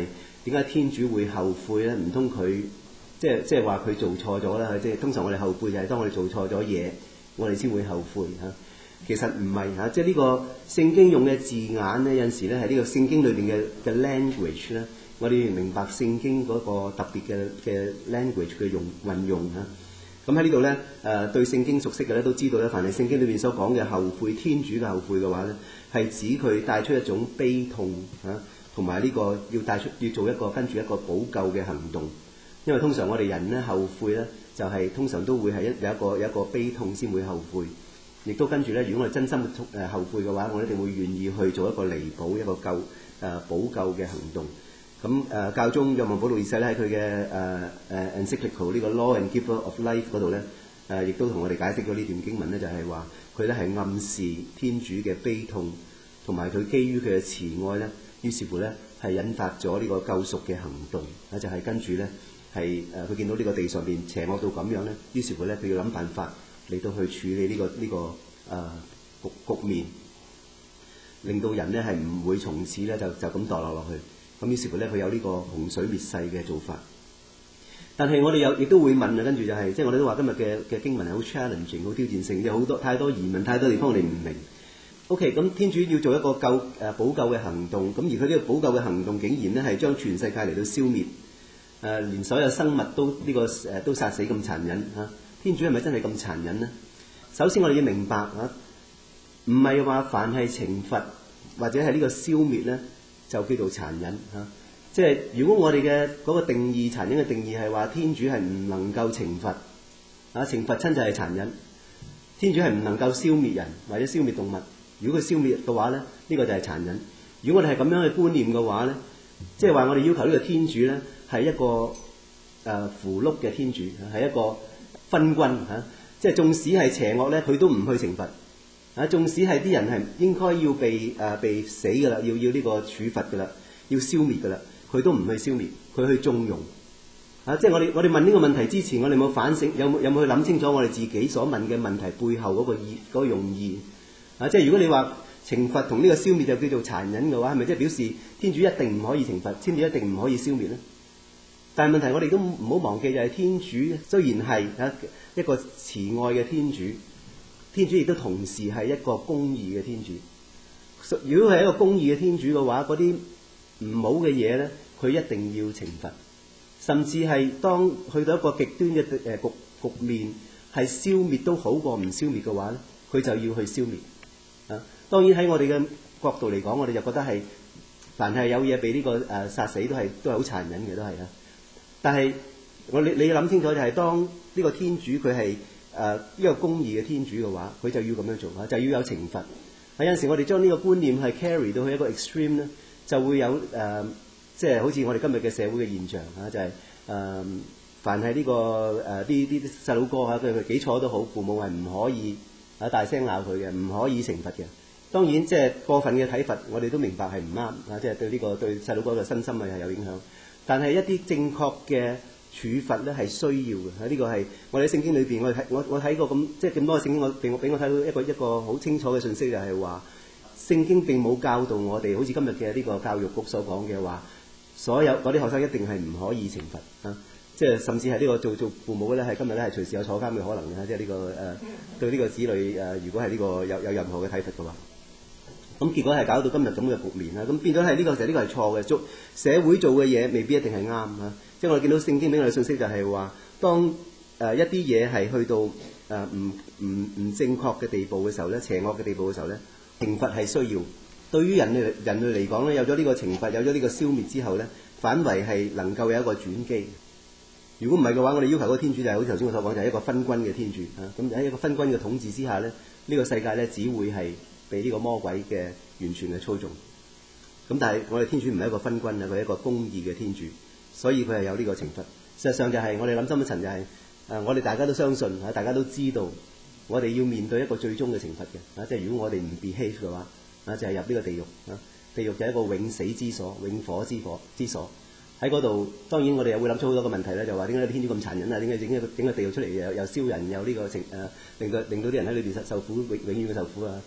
點解天主會後悔咧？唔通佢即係話佢做錯咗啦？即係通常我哋後悔就係當我哋做錯咗嘢，我哋先會後悔嚇。其實唔係嚇，即係呢個聖經用嘅字眼咧，有陣時咧係呢個聖經裏邊嘅 language 咧，我哋要明白聖經嗰個特別嘅 language 嘅運用嚇。咁喺呢度咧，對聖經熟悉嘅咧都知道咧，凡係聖經裏邊所講嘅後悔，天主嘅後悔嘅話咧，係指佢帶出一種悲痛嚇，同埋呢個要做一個跟住一個補救嘅行動。因為通常我哋人咧後悔咧，就係通常都會係有一個悲痛先會後悔，亦都跟住咧，如果我哋真心後悔嘅話，我一定會願意去做一個彌補、一個補救嘅行動。咁教宗若望保祿二世咧喺佢嘅encyclical 呢個 Law and Giver of Life 嗰度咧，亦都同我哋解釋咗呢段經文咧，就係話佢咧係暗示天主嘅悲痛，同埋佢基於佢嘅慈愛咧，於是乎咧係引發咗呢個救贖嘅行動。就係跟住咧係佢見到呢個地上邊邪惡到咁樣咧，於是乎咧佢要諗辦法嚟到去處理呢個局面，令到人咧係唔會從此咧就咁墮落去。咁於是乎咧，佢有呢個洪水滅世嘅做法。但係我哋亦都會問啊，跟住就係即係我哋都話今日嘅經文係好 challenging、好挑戰性，有太多疑問、太多地方我哋唔明。OK， 咁天主要做一個補救嘅行動，咁而佢呢個補救嘅行動竟然咧係將全世界嚟到消滅，連所有生物都殺死咁殘忍嚇。天主係咪真係咁殘忍呢？首先我哋要明白嚇，唔係話凡係懲罰或者係呢個消滅咧，就叫做殘忍嚇。即係如果我哋嘅嗰個定義，殘忍嘅定義係話天主係唔能夠懲罰懲罰親就係殘忍。天主係唔能夠消滅人或者消滅動物。如果佢消滅嘅話咧，呢個就係殘忍。如果我哋係咁樣嘅觀念嘅話咧，即係話我哋要求呢個天主咧係一個符碌嘅天主，係一個昏君嚇。即係縱使係邪惡咧，佢都唔去懲罰。縱使係啲人係應該要被死㗎啦，要呢個處罰㗎啦，要消滅㗎啦，佢都唔去消滅，佢去縱容。即係我哋問呢個問題之前，我哋有冇反省？有冇去諗清楚我哋自己所問嘅問題背後嗰個用意？即係如果你話懲罰同呢個消滅就叫做殘忍嘅話，係咪即係表示天主一定唔可以懲罰，天主一定唔可以消滅咧？但係問題我哋都唔好忘記，就係天主雖然係一個慈愛嘅天主，天主亦都同時係一個公義嘅天主。如果係一個公義嘅天主嘅話，嗰啲唔好嘅嘢咧，佢一定要懲罰。甚至係當去到一個極端嘅局面，係消滅都好過唔消滅嘅話咧，佢就要去消滅。當然喺我哋嘅角度嚟講，我哋就覺得係凡係有嘢被呢個殺死都係好殘忍嘅，都係啊。但係你要諗清楚，就係當呢個天主佢係一個公義嘅天主嘅話，佢就要咁樣做就要有懲罰。有陣時我哋將呢個觀念係 carry 到去一個 extreme 咧，就會有即係好似我哋今日嘅社會嘅現象就係凡係呢個啲細佬哥佢幾錯都好，父母係唔可以大聲鬧佢嘅，唔可以懲罰嘅。當然即係過分嘅體罰，我哋都明白係唔啱即係對呢個對細佬哥嘅身心係有影響。但係一啲正確嘅處罰咧係需要嘅。呢個係我哋喺聖經裏邊，我睇過咁即係咁多嘅聖經，俾我睇到一個好清楚嘅信息，就係話聖經並冇教導我哋，好似今日嘅呢個教育局所講嘅話，所有嗰啲學生一定係唔可以懲罰即係甚至係呢個做父母咧，係今日咧係隨時有坐監嘅可能嘅，即係呢個對呢個子女如果係呢個有任何嘅體罰嘅話，咁結果係搞到今日咁嘅局面啦。咁變咗係呢個係錯嘅，社會做嘅嘢未必一定係啱即係我哋見到聖經俾我哋信息就係話，當一啲嘢係去到唔正確嘅地步嘅時候咧，邪惡嘅地步嘅時候咧，懲罰係需要。對於人類嚟講咧，有咗呢個懲罰，有咗呢個消滅之後咧，反為係能夠有一個轉機。如果唔係嘅話，我哋要求嗰個天主就係好似頭先我所講，就係一個昏君嘅天主咁喺一個昏君嘅統治之下咧，呢個世界咧只會係被呢個魔鬼嘅完全嘅操縱。咁但係我哋天主唔係一個昏君佢係一個公義嘅天主，所以佢係有呢個懲罰。事實上就係我哋諗深一層，就係我哋大家都相信大家都知道，我哋要面對一個最終嘅懲罰嘅即係如果我哋唔 behave 嘅話就係入呢個地獄地獄就係一個永死之所、永火之所。喺嗰度，當然我哋又會諗出好多個問題咧，就話點解天主咁殘忍點解整個地獄出嚟又燒人，又呢個令到啲人喺裏邊受苦，永遠嘅受苦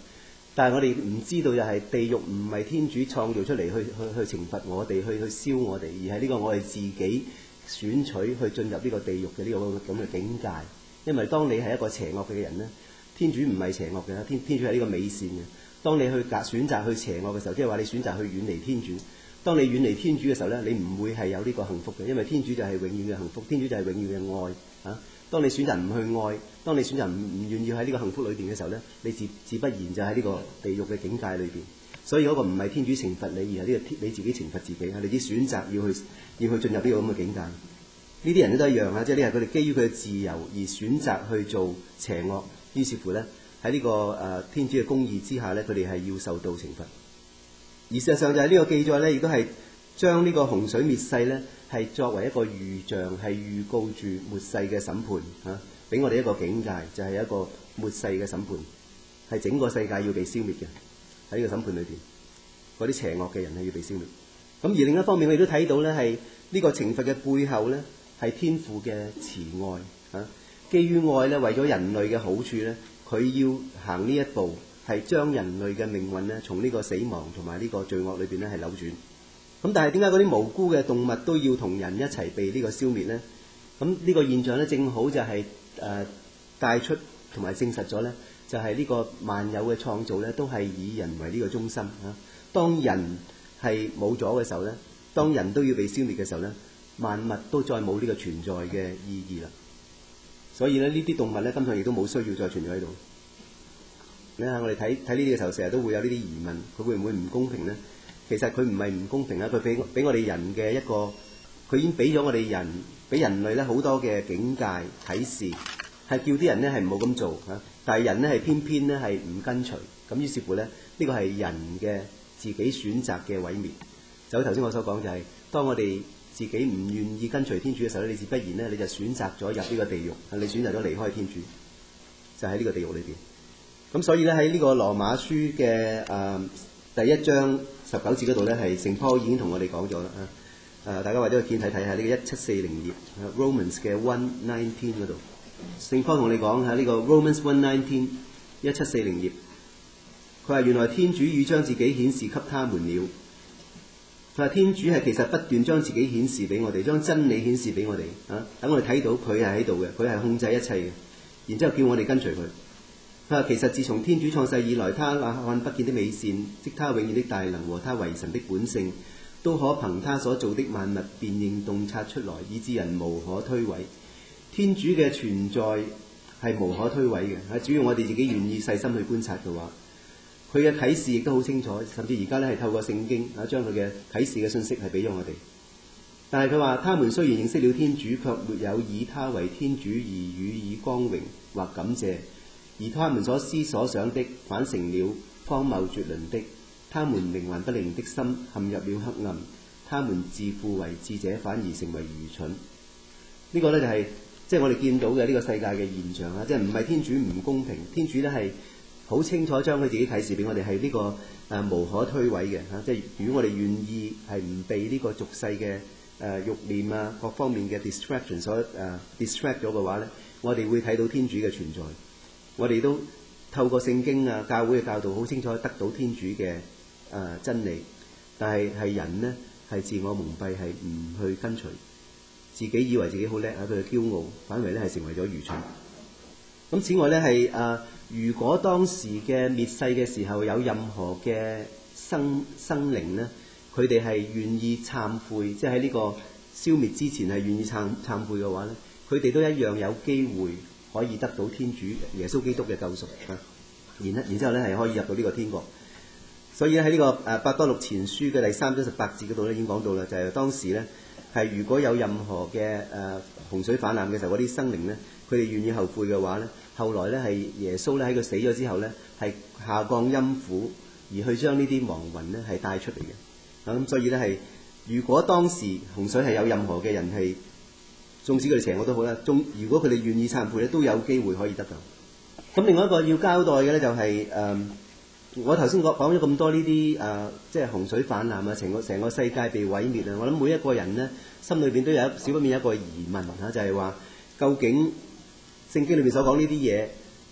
但係我哋唔知道就係地獄唔係天主創造出嚟去懲罰我哋，去燒我哋，而係呢個我哋自己選取去進入呢個地獄嘅呢個咁嘅境界。因為當你係一個邪惡嘅人咧，天主唔係邪惡嘅，天主係呢個美善嘅。當你去選擇去邪惡嘅時候，即係話你選擇去遠離天主。當你遠離天主嘅時候咧，你唔會係有呢個幸福嘅，因為天主就係永遠嘅幸福，天主就係永遠嘅愛啊。當你選擇唔去愛，當你選擇唔願意喺呢個幸福裏邊嘅時候咧，你自不然就喺呢個地獄嘅境界裏邊。所以嗰個唔係天主懲罰你，而係呢個你自己懲罰自己，係你啲選擇要去進入呢個咁嘅境界。呢啲人都一樣啊，即係呢係佢哋基於佢嘅自由而選擇去做邪惡，於是乎咧喺呢個天主嘅公義之下咧，佢哋係要受到懲罰。而事實上就係呢個記載咧，亦都係將呢個洪水滅世咧，係作為一個預象，係預告住末世嘅審判嚇，俾我哋一個境界，就係一個末世嘅審判，係整個世界要被消滅嘅。喺呢個審判裏邊，嗰啲邪惡嘅人係要被消滅。咁而另一方面，我哋都睇到咧，係呢個懲罰嘅背後咧，係天父嘅慈愛嚇。基於愛咧，為咗人類嘅好處咧，佢要行呢一步，係將人類嘅命運咧，從呢個死亡同埋呢個罪惡裏邊咧係扭轉。咁但係點解嗰啲無辜嘅動物都要同人一齊被呢個消滅咧？咁呢個現象咧，正好就係帶出同埋證實咗咧，就係呢個萬有嘅創造咧，都係以人為呢個中心嚇。當人係冇咗嘅時候咧，當人都要被消滅嘅時候咧，萬物都再冇呢個存在嘅意義啦。所以咧，呢啲動物咧，今日亦都冇需要再存在喺度。你睇我哋睇呢啲嘅時候，成日都會有呢啲疑問，佢會唔會唔公平咧？其實佢唔係唔公平啊，佢俾我哋人嘅一個，佢已經俾咗我哋人，俾人類咧好多嘅警戒啟示，係叫啲人咧係唔好咁做嚇。但係人咧係偏偏咧係唔跟隨，咁於是乎咧，呢個係人嘅自己選擇嘅毀滅。就好頭先我所講，就係當我哋自己唔願意跟隨天主嘅時候咧，你自不然咧你就選擇咗入呢個地獄，你選擇咗離開天主，就喺呢個地獄裏邊。咁所以咧喺呢個羅馬書嘅第1章19節嗰度咧，係聖保已經同我哋講咗啦。大家或者去見睇睇下呢個1740頁 Romans 嘅1:19嗰度，聖保同你講下呢個 Romans 1:19 1740頁，佢話原來天主已將自己顯示給他們了。佢話天主係其實不斷將自己顯示俾我哋，將真理顯示俾我哋等我哋睇到佢係喺度嘅，佢係控制一切嘅，然之後叫我哋跟隨佢。其實自從天主創世以來，他那看不見的美善，即他永遠的大能和他為神的本性，都可憑他所造的萬物辨認洞察出來，以致人無可推諉。天主嘅存在係無可推諉嘅，只要我哋自己願意細心去觀察嘅話，佢嘅啟示亦都好清楚，甚至而家咧係透過聖經將佢嘅啟示嘅信息係俾咗我哋。但係佢話，他們雖然認識了天主，卻沒有以他為天主而予以光榮或感謝。而他們所思所想的反成了荒謬絕倫的，他們靈還不靈的心陷入了黑暗，他們自負為智者反而成為愚蠢。呢個呢，就係即係我哋見到嘅呢個世界嘅現象啦，即係唔係天主唔公平，天主呢係好清楚將佢自己啟示俾我哋，係呢個無可推諉嘅即係如果我哋願意係唔被呢個俗世嘅慾念各方面嘅 distraction 所distract 咗嘅話呢，我哋會睇到天主嘅存在。我哋都透過聖經教會嘅教導，好清楚得到天主嘅真理，但係人呢係自我蒙蔽，係唔去跟隨，自己以為自己好叻佢嘅驕傲，反為咧係成為咗愚蠢。咁此外咧係如果當時嘅滅世嘅時候有任何嘅生靈呢，佢哋係願意懺悔，即係喺呢個消滅之前係願意懺悔嘅話咧，佢哋都一樣有機會可以得到天主耶穌基督嘅救贖然之後咧係可以入到呢個天國。所以喺呢個伯多祿前書嘅第3章18節嗰度咧已經講到啦，就係當時咧係如果有任何嘅洪水泛濫嘅時候，嗰啲生靈咧佢哋願意後悔嘅話咧，後來咧係耶穌咧喺佢死咗之後咧係下降陰府，而去將呢啲亡魂咧係帶出嚟嘅。咁所以咧係如果當時洪水係有任何嘅人係，縱使佢哋邪惡都好啦，如果佢哋願意懺悔咧，都有機會可以得到。咁另外一個要交代嘅咧就係我頭先講咗咁多呢啲即係洪水泛濫成個世界被毀滅我諗每一個人呢心裏邊都有少不免一個疑問就係話究竟聖經裏面所講呢啲嘢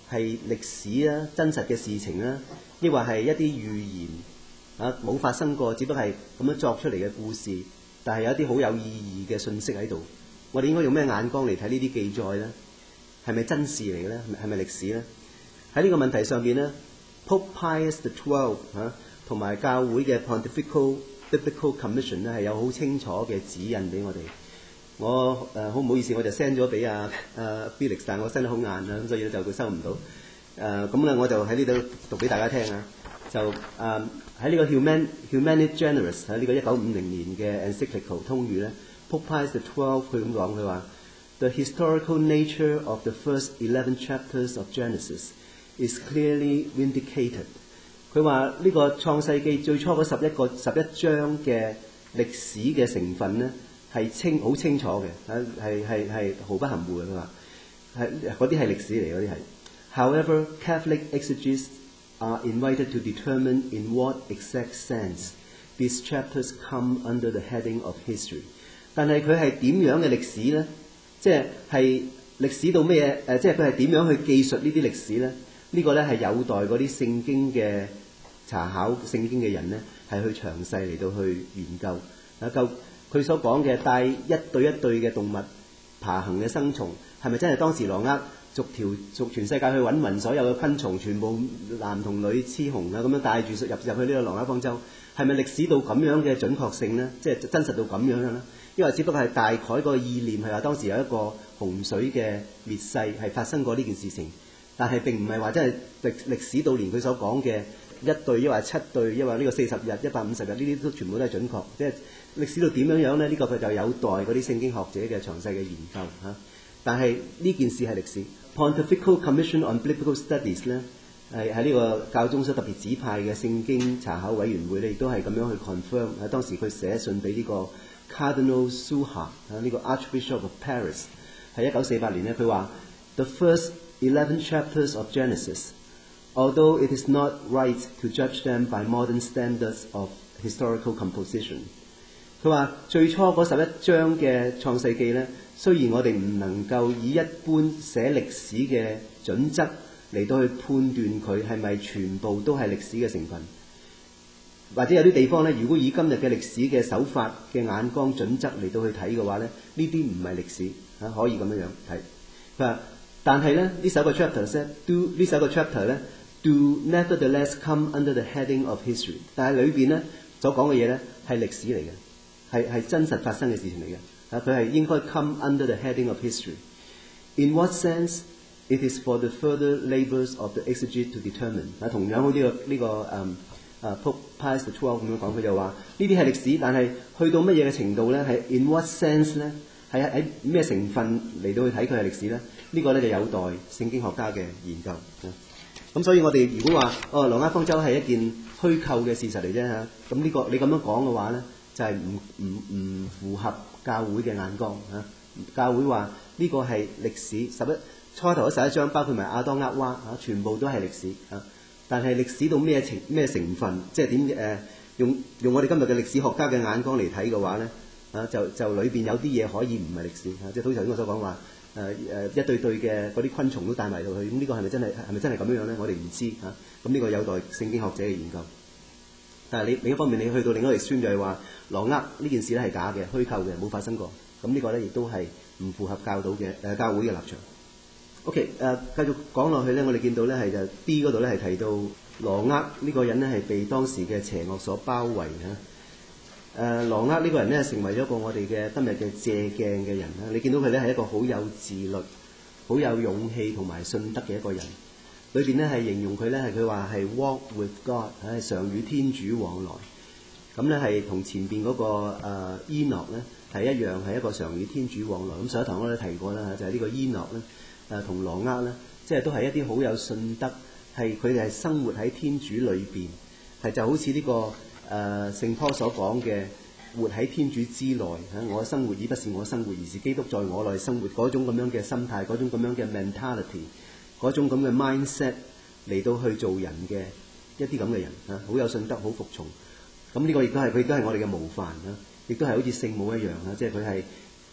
係歷史啊、真實嘅事情啊，抑或係一啲預言啊，冇發生過，只不過係咁樣作出嚟嘅故事，但係有一啲好有意義嘅信息喺度。我哋應該用咩眼光嚟睇呢啲記載咧？係咪真事嚟嘅咧？係咪歷史咧？喺呢個問題上邊咧 ，Pope Pius XII 同埋教會嘅 Pontifical Biblical Commission 咧係有好清楚嘅指引俾我哋。我好唔好意思，我就 send 咗俾Felix， 但係我 send 得好晏啦，咁所以咧就佢收唔到。咁咧我就喺呢度讀俾大家聽啊。就喺呢個 Humani Generis 喺呢個1950年嘅 Encyclical 通諭咧 ，Pope Pius XII 佢咁講，佢話 The historical nature of the first 11 chapters of Genesis is clearly vindicated。佢話呢個創世記最初嗰11章嘅歷史嘅成分咧係好清楚嘅，係毫不含糊嘅。佢話係嗰啲係歷史嚟，嗰啲係。However, Catholic exegetes are invited to determine in what exact sense these chapters come under the heading of history。但係佢係點樣嘅歷史咧？即係歷史到咩嘢？即係佢係點樣去記述呢啲歷史咧？呢個咧係有待嗰啲聖經嘅查考聖經嘅人咧係去詳細嚟到去研究。佢所講嘅帶一對一對嘅動物爬行嘅生蟲，係咪真係當時挪厄逐全世界去揾勻所有嘅昆蟲，全部男同女雌雄啊咁樣帶住入去呢個挪厄方舟？係咪歷史到咁樣嘅準確性咧？即係真實到咁樣咧？因為只不過係大概個意念係話當時有一個洪水嘅滅世係發生過呢件事情，但係並唔係話真係歷史到連佢所講嘅1對，抑或7對，抑或呢個40日、150日呢啲都全部都係準確。即係歷史到點樣樣咧？呢個佢就有待嗰啲聖經學者嘅詳細嘅研究嚇。但係呢件事係歷史。Pontifical Commission on Biblical Studies 咧係喺呢個教宗所特別指派嘅聖經查考委員會咧，亦都係咁樣去 confirm。喺當時佢寫信俾呢個 Cardinal Suha 呢個 Archbishop of Paris， 喺1948年咧，佢話 The first 11 chapters of Genesis, although it is not right to judge them by modern standards of historical composition。佢話最初嗰11章嘅創世記咧，雖然我哋唔能夠以一般寫歷史嘅準則嚟到去判斷佢係咪全部都係歷史嘅成分，或者有啲地方咧，如果以今日嘅歷史嘅手法嘅眼光準則嚟到去睇嘅話咧，呢啲唔係歷史嚇，可以咁樣樣睇。佢話，但係咧呢首個 chapter 咧 do nevertheless come under the heading of history。但係裏邊咧所講嘅嘢咧係歷史嚟嘅，係真實發生嘅事情嚟嘅。佢係應該 come under the heading of history。In what sense it is for the further labours of the exegete to determine。同樣好似呢個Pope Pius XII 咁樣講，佢就話呢啲係歷史，但係去到乜嘢嘅程度咧？係 in what sense 咧？係喺咩成分嚟到去睇佢係歷史咧？呢個咧就有待聖經學家嘅研究。咁所以我哋如果話挪厄方舟係一件虛構嘅事實嚟啫嚇，咁呢個你咁樣講嘅話咧，就係唔符合教會嘅眼光嚇。教會話呢個係歷史，初頭嗰11章包括埋亞當厄娃嚇，全部都係歷史嚇。但係歷史到咩成分，即係點用我哋今日嘅歷史學家嘅眼光嚟睇嘅話咧，就裏邊有啲嘢可以唔係歷史嚇，即係好似頭先我所講話一對對嘅嗰啲昆蟲都帶埋到去，咁呢個係咪真係咁樣樣咧？我哋唔知嚇，咁呢個有待聖經學者嘅研究。但係另一方面，你去到另一個極端就係話挪厄呢件事咧係假嘅、虛構嘅，冇發生過。咁呢個咧亦都係唔符合教會嘅立場。OK， 繼續講落去咧，我哋見到咧係就 D 嗰度咧係提到挪厄呢個人咧係被當時嘅邪惡所包圍嚇。挪厄呢個人咧成為咗一個我哋嘅今日嘅借鏡嘅人啦。你見到佢咧係一個好有自律、好有勇氣同埋信德嘅一個人。裏邊咧係形容佢咧係佢話係 walk with God， 係常與天主往來。咁咧係同前邊嗰個伊諾咧係一樣，係一個常與天主往來。咁上一堂我都提過啦，就係呢個伊諾咧。同挪厄咧，即係都係一啲好有信德，係佢哋係生活喺天主裏邊，係就好似呢個聖坡所講嘅，活喺天主之內嚇。我嘅生活已不是我生活，而是基督在我內生活嗰種咁樣嘅心態，嗰種咁樣嘅 mentality， 嗰種咁嘅 mindset 嚟到去做人嘅一啲咁嘅人嚇，好有信德，好服從。咁呢個亦都係佢亦都係我哋嘅模範嚇，亦都係好似聖母一樣嚇，即係佢係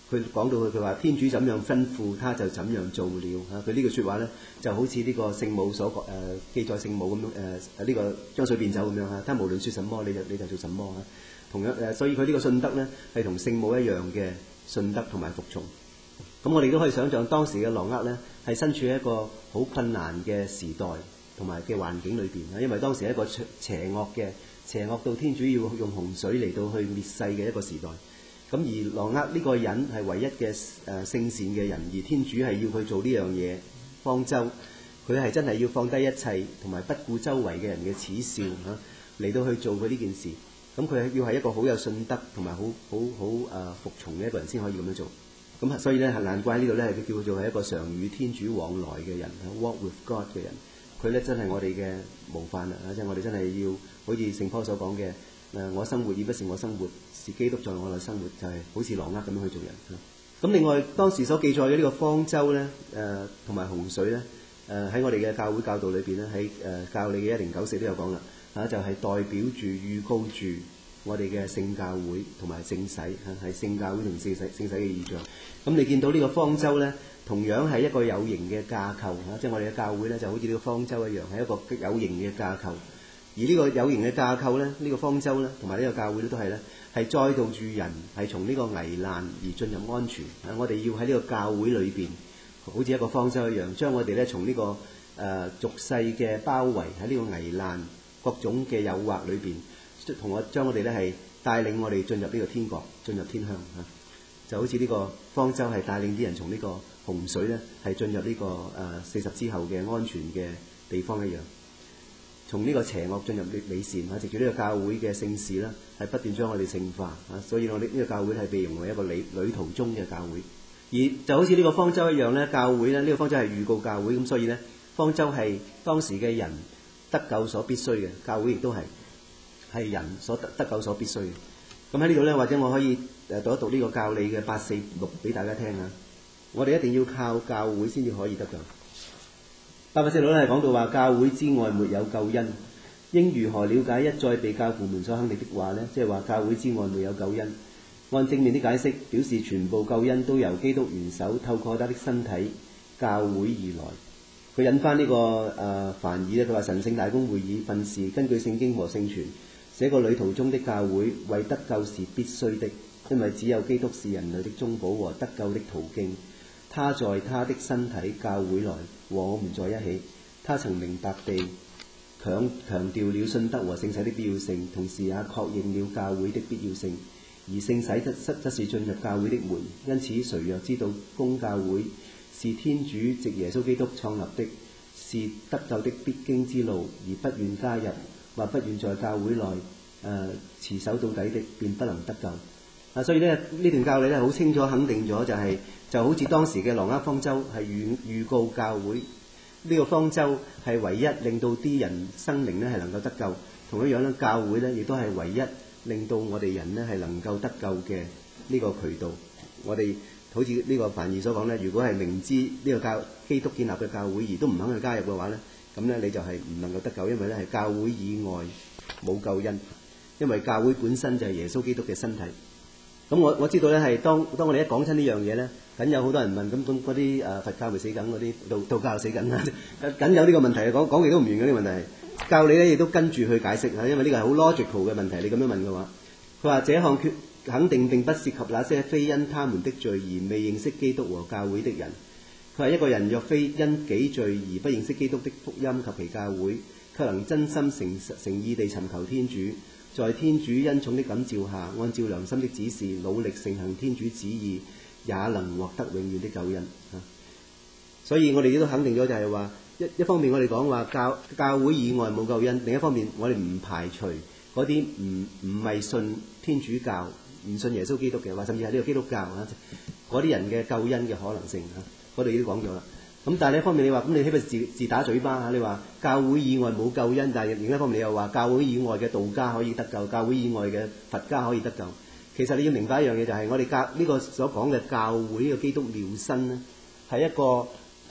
佢講到佢話天主怎樣吩咐，他就怎樣做了嚇。佢呢句説話咧，就好似呢個聖母所記載聖母咁樣呢個將水變酒咁樣嚇。他無論説什麼，你就做什麼嚇。同樣所以佢呢個信德咧係同聖母一樣嘅信德同埋服從。咁我哋都可以想象當時嘅羅厄咧係身處喺一個好困難嘅時代同埋嘅環境裏邊啊，因為當時係一個邪惡到天主要用洪水嚟到去滅世嘅一個時代。咁而羅厄呢個人係唯一嘅聖善嘅人，而天主係要佢做呢樣嘢方舟，佢係真係要放低一切同埋不顧周圍嘅人嘅恥笑嚇嚟到去做佢呢件事。咁佢要係一個好有信德同埋好服從嘅一個人先可以咁樣做。咁所以咧難怪呢度咧佢叫做係一個常與天主往來嘅人 ，walk with God 嘅人。佢咧真係我哋嘅模範啦，即係我哋真係要好似聖保所講嘅，我生活已不是我生活，是基督在我內生活，就係好似羅厄咁樣去做人。咁另外當時所記載嘅呢個方舟咧，同埋洪水咧，喺我哋嘅教會教導裏邊咧，喺教理嘅1094都有講啦，就係代表住預告住我哋嘅聖教會同埋聖洗，係聖教會同聖洗嘅異象。咁你見到呢個方舟咧，同樣係一個有形嘅架構嚇，即係我哋嘅教會咧就好似呢個方舟一樣，係一個有形嘅架構。而呢個有形嘅架構咧，呢個方舟咧，同埋呢個教會咧，都係咧係載導住人係從呢個危難而進入安全。我哋要喺呢個教會裏邊，好似一個方舟一樣，將我哋咧從呢個俗世嘅包圍喺呢個危難各種嘅誘惑裏邊，將我哋咧係帶領我哋進入呢個天國，進入天鄉嚇。就好似呢個方舟係帶領啲人從呢個洪水咧係進入呢個40之後嘅安全嘅地方一樣。從呢個邪惡進入美善啊，藉住呢個教會嘅聖事啦，係不斷將我哋聖化啊，所以我哋呢個教會係被容為一個旅途中嘅教會。而就好似呢個方舟一樣咧，教會咧呢個方舟係預告教會，咁所以咧方舟係當時嘅人得救所必須嘅，教會亦都係人所得救所必須嘅。咁喺呢度咧，或者我可以讀一讀呢個教理嘅846俾大家聽啊。我哋一定要靠教會先至可以得救。846咧係講到話教會之外沒有救恩，應如何了解一再被教父們所肯定的話呢？即係話教會之外沒有救恩。按正面的解釋，表示全部救恩都由基督元首透過他的身體教會而來。佢引翻呢個梵語咧，佢話神聖大公會議訓示根據聖經和聖傳，這個旅途中的教會為得救是必須的，因為只有基督是人類的中保和得救的途徑。他在他的身體教會內和我們在一起，他曾明白地強調了信德和聖洗的必要性，同時也確認了教會的必要性。而聖洗則是進入教會的門，因此誰若知道公教會是天主藉耶穌基督創立的，是得救的必經之路，而不願加入或不願在教會內持守到底的，便不能得救。所以呢段教理咧好清楚肯定咗，就好似當時嘅羅厄方舟係預告教會，呢個方舟係唯一令到啲人生靈咧係能夠得救。同樣咧，教會咧亦都係唯一令到我哋人咧係能夠得救嘅呢個渠道。我哋好似呢個梵二所講咧，如果係明知呢個基督建立嘅教會而都唔肯去加入嘅話咧，咁咧你就係唔能夠得救，因為咧係教會以外冇救恩，因為教會本身就係耶穌基督嘅身體。咁我知道咧係當我哋一講親呢樣嘢咧，梗有好多人問，咁嗰啲佛教咪死梗，嗰啲道教死梗啦，梗有呢個問題，講極都唔完嘅呢個問題。教理咧亦都跟住去解釋嚇，因為呢個係好 logical 嘅問題。你咁樣問嘅話，佢話這項肯定並不涉及那些非因他們的罪而未認識基督和教會的人。佢話一個人若非因己罪而不認識基督的福音及其教會，卻能真心誠意地尋求天主，在天主恩寵的感召下，按照良心的指示，努力承行天主旨意，也能獲得永遠的救恩。所以我哋亦都肯定咗，就係話一方面我哋講話教會以外冇救恩，另一方面我哋唔排除嗰啲唔係信天主教、唔信耶穌基督嘅，或甚至係呢個基督教嗰啲人嘅救恩嘅可能性我哋已經講咗啦。咁但係另一方面你話，咁你係咪自打嘴巴？你話教會以外冇救恩，但係另一方面你又話教會以外嘅道家可以得救，教會以外嘅佛家可以得救。其實你要明白一樣嘢，就係我哋呢個所講嘅教會嘅基督妙身咧，係一個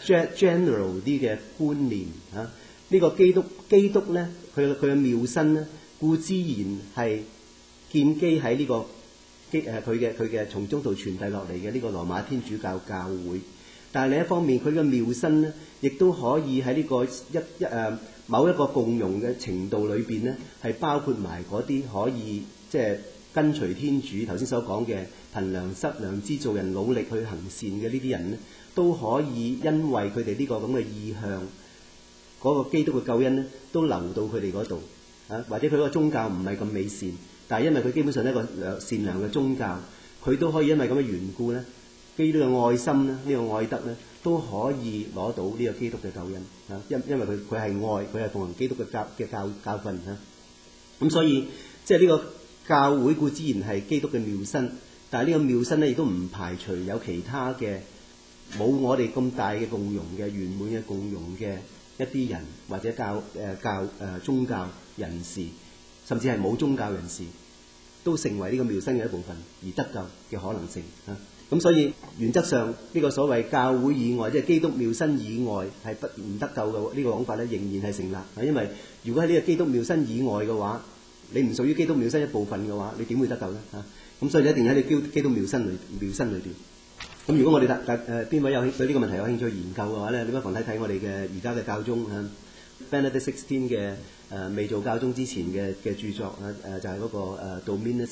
general 啲嘅觀念嚇。呢個基督咧，佢嘅妙身咧，固之然係建基喺呢個佢嘅從中途傳遞落嚟嘅呢個羅馬天主教教會。但係另一方面，佢嘅妙身咧，亦都可以喺呢個某一個共融嘅程度裏邊咧，係包括埋嗰啲可以即係跟隨天主頭先所講嘅憑良失良知做人努力去行善嘅呢啲人咧，都可以因為佢哋呢個咁嘅意向，嗰個基督嘅救恩咧，都流到佢哋嗰度啊，或者佢嗰個宗教唔係咁美善，但係因為佢基本上係一個善良嘅宗教，佢都可以因為咁嘅緣故咧，基督嘅愛心咧，呢個愛德咧，都可以攞到呢個基督嘅救恩啊！因為佢係愛，佢係奉行基督嘅教訓啊！咁所以即係呢個教會固之然係基督嘅妙身，但係呢個妙身咧，亦都唔排除有其他嘅冇我哋咁大嘅共融嘅圓滿嘅共融嘅一啲人，或者宗教人士，甚至係冇宗教人士，都成為呢個妙身嘅一部分而得救嘅可能性啊！咁所以原則上呢個所謂教會以外，即係基督妙身以外係唔得救嘅呢個講法咧，仍然係成立。因為如果喺呢個基督妙身以外嘅話，你唔屬於基督妙身一部分嘅話，你點會得救咧？咁所以一定喺你基督妙身裏邊。咁如果我哋邊位對呢個問題有興趣研究嘅話咧，你不妨睇我哋嘅而家嘅教宗Benedict XVI 嘅未做教宗之前嘅著作就係嗰個Dominus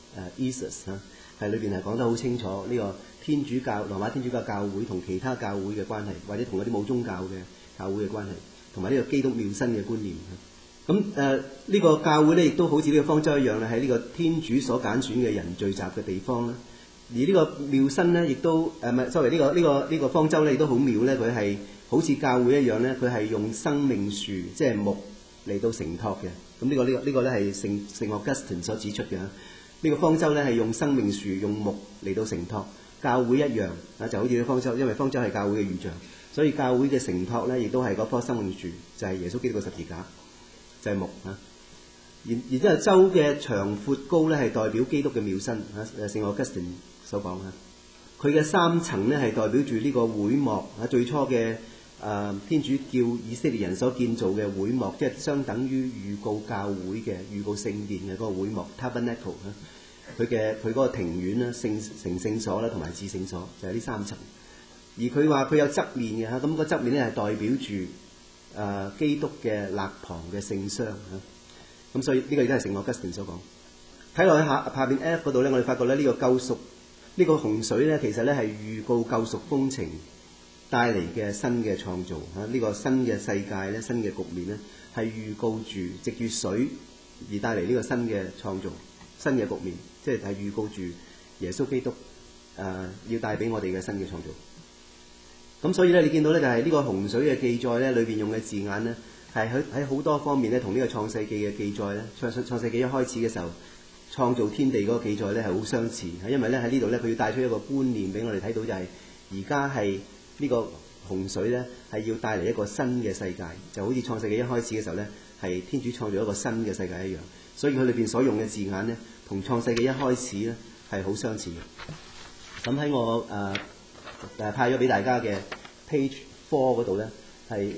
Isus係裏邊係講得好清楚呢個天主教羅馬天主教教會同其他教會嘅關係，或者同一啲冇宗教嘅教會嘅關係，同埋呢個基督妙身嘅觀念。咁呢個教會咧，亦都好似呢個方舟一樣咧，喺呢個天主所揀選嘅人聚集嘅地方啦。而呢個妙身咧，亦都作為呢個方舟咧，亦都好妙咧。佢係好似教會一樣咧，佢係用生命樹即係木嚟到承托嘅。咁呢個咧係聖奧古斯丁所指出嘅。呢個方舟咧係用生命樹用木嚟到承托，教會一樣啊，就好似啲方舟，因為方舟係教會嘅預象，所以教會嘅承托咧，亦都係嗰棵生命樹，就係耶穌基督嘅十字架，就係木啊。然之後舟嘅長闊高咧係代表基督嘅妙身啊，聖奧古斯丁所講啊。佢嘅三層咧係代表住呢個會幕啊，最初嘅天主叫以色列人所建造嘅會幕，即係相等於預告教會嘅預告聖殿嘅嗰個會幕 Tabernacle 啊。佢嗰個庭院啦、聖聖所啦同埋至聖所就係呢三層。而佢話佢有側面嘅嚇，咁個側面咧係代表住基督嘅肋旁嘅聖箱嚇。咁所以呢個亦都係聖奧古斯丁所講。睇落去下邊 F 嗰度咧，我哋發覺咧呢個救贖呢個洪水咧，其實咧係預告救贖工程帶嚟嘅新嘅創造嚇。呢個新嘅世界咧、新嘅局面咧，係預告住藉住水而帶嚟呢個新嘅創造、新嘅局面，即係預告住耶穌基督要帶俾我哋嘅新嘅創造。咁所以咧，你見到咧就係呢個洪水嘅記載咧，裏邊用嘅字眼咧，係喺好多方面咧，同呢個創世記嘅記載咧，創世記一開始嘅時候創造天地嗰個記載咧係好相似。因為咧喺呢度咧，佢要帶出一個觀念俾我哋睇到，就係而家係呢個洪水咧係要帶嚟一個新嘅世界，就好似創世記一開始嘅時候咧，係天主創造一個新嘅世界一樣。所以佢裏邊所用嘅字眼咧，同創世記一開始咧係好相似嘅。咁喺我派咗俾大家嘅 page 4嗰度咧，係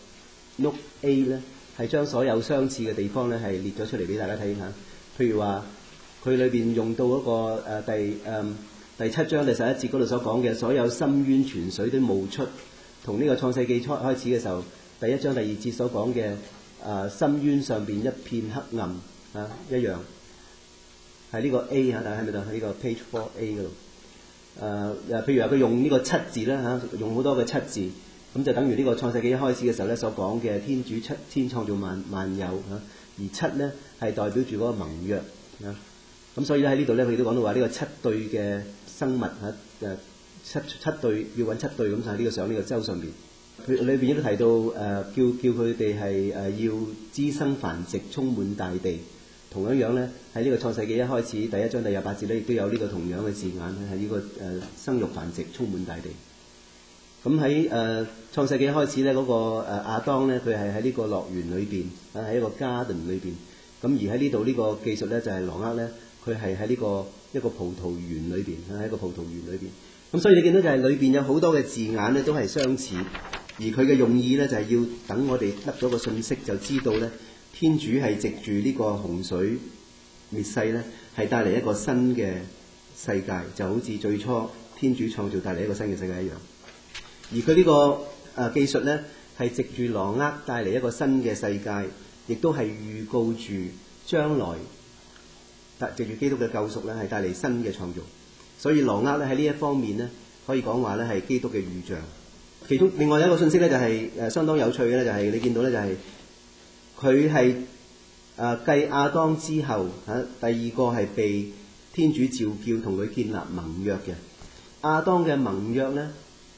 Note A 咧係將所有相似嘅地方咧係列咗出嚟俾大家睇下。譬如話佢裏邊用到嗰個第7章第11節嗰度所講嘅所有深淵泉水都冒出，同呢個創世記開始嘅時候第1章第2節所講嘅深淵上邊一片黑暗一樣，係呢個 A 大家睇唔睇到？喺呢個 page 4A 嗰度。譬如話佢用呢個7字啦用好多嘅7字，咁就等於呢個創世記一開始嘅時候咧所講嘅天主7天創造萬有而7咧係代表住嗰個盟約咁所以咧喺呢度咧佢都講到話呢個7對嘅生物七對要揾7對咁就喺呢個上呢個舟上邊，佢裏邊亦都提到叫佢哋係要滋生繁殖，充滿大地。同樣咧喺呢個創世記一開始第1章第28節咧，亦都有呢個同樣嘅字眼係呢個生育繁殖，充滿大地。咁喺創世記一開始咧嗰個亞當咧，佢係喺呢個樂園裏邊喺一個 garden 裏邊。咁而喺呢度呢個記述咧就係挪厄咧，佢係喺呢個一個葡萄園裏邊喺一個葡萄園裏邊。咁所以你見到就係裏邊有好多嘅字眼咧都係相似，而佢嘅用意咧就係要等我哋得咗個信息，就知道咧天主係藉住呢個洪水滅世咧，係帶嚟一個新嘅世界，就好似最初天主創造帶嚟一個新嘅世界一樣。而佢呢個技術咧，係藉住挪厄帶嚟一個新嘅世界，亦都係預告住將來藉住基督嘅救贖咧，係帶嚟新嘅創造。所以挪厄咧喺呢一方面咧，可以講話咧係基督嘅預象。其中另外一個信息咧就係相當有趣嘅咧，就係你見到咧就係佢係繼亞當之後第二個係被天主召叫同佢建立盟約嘅。亞當嘅盟約咧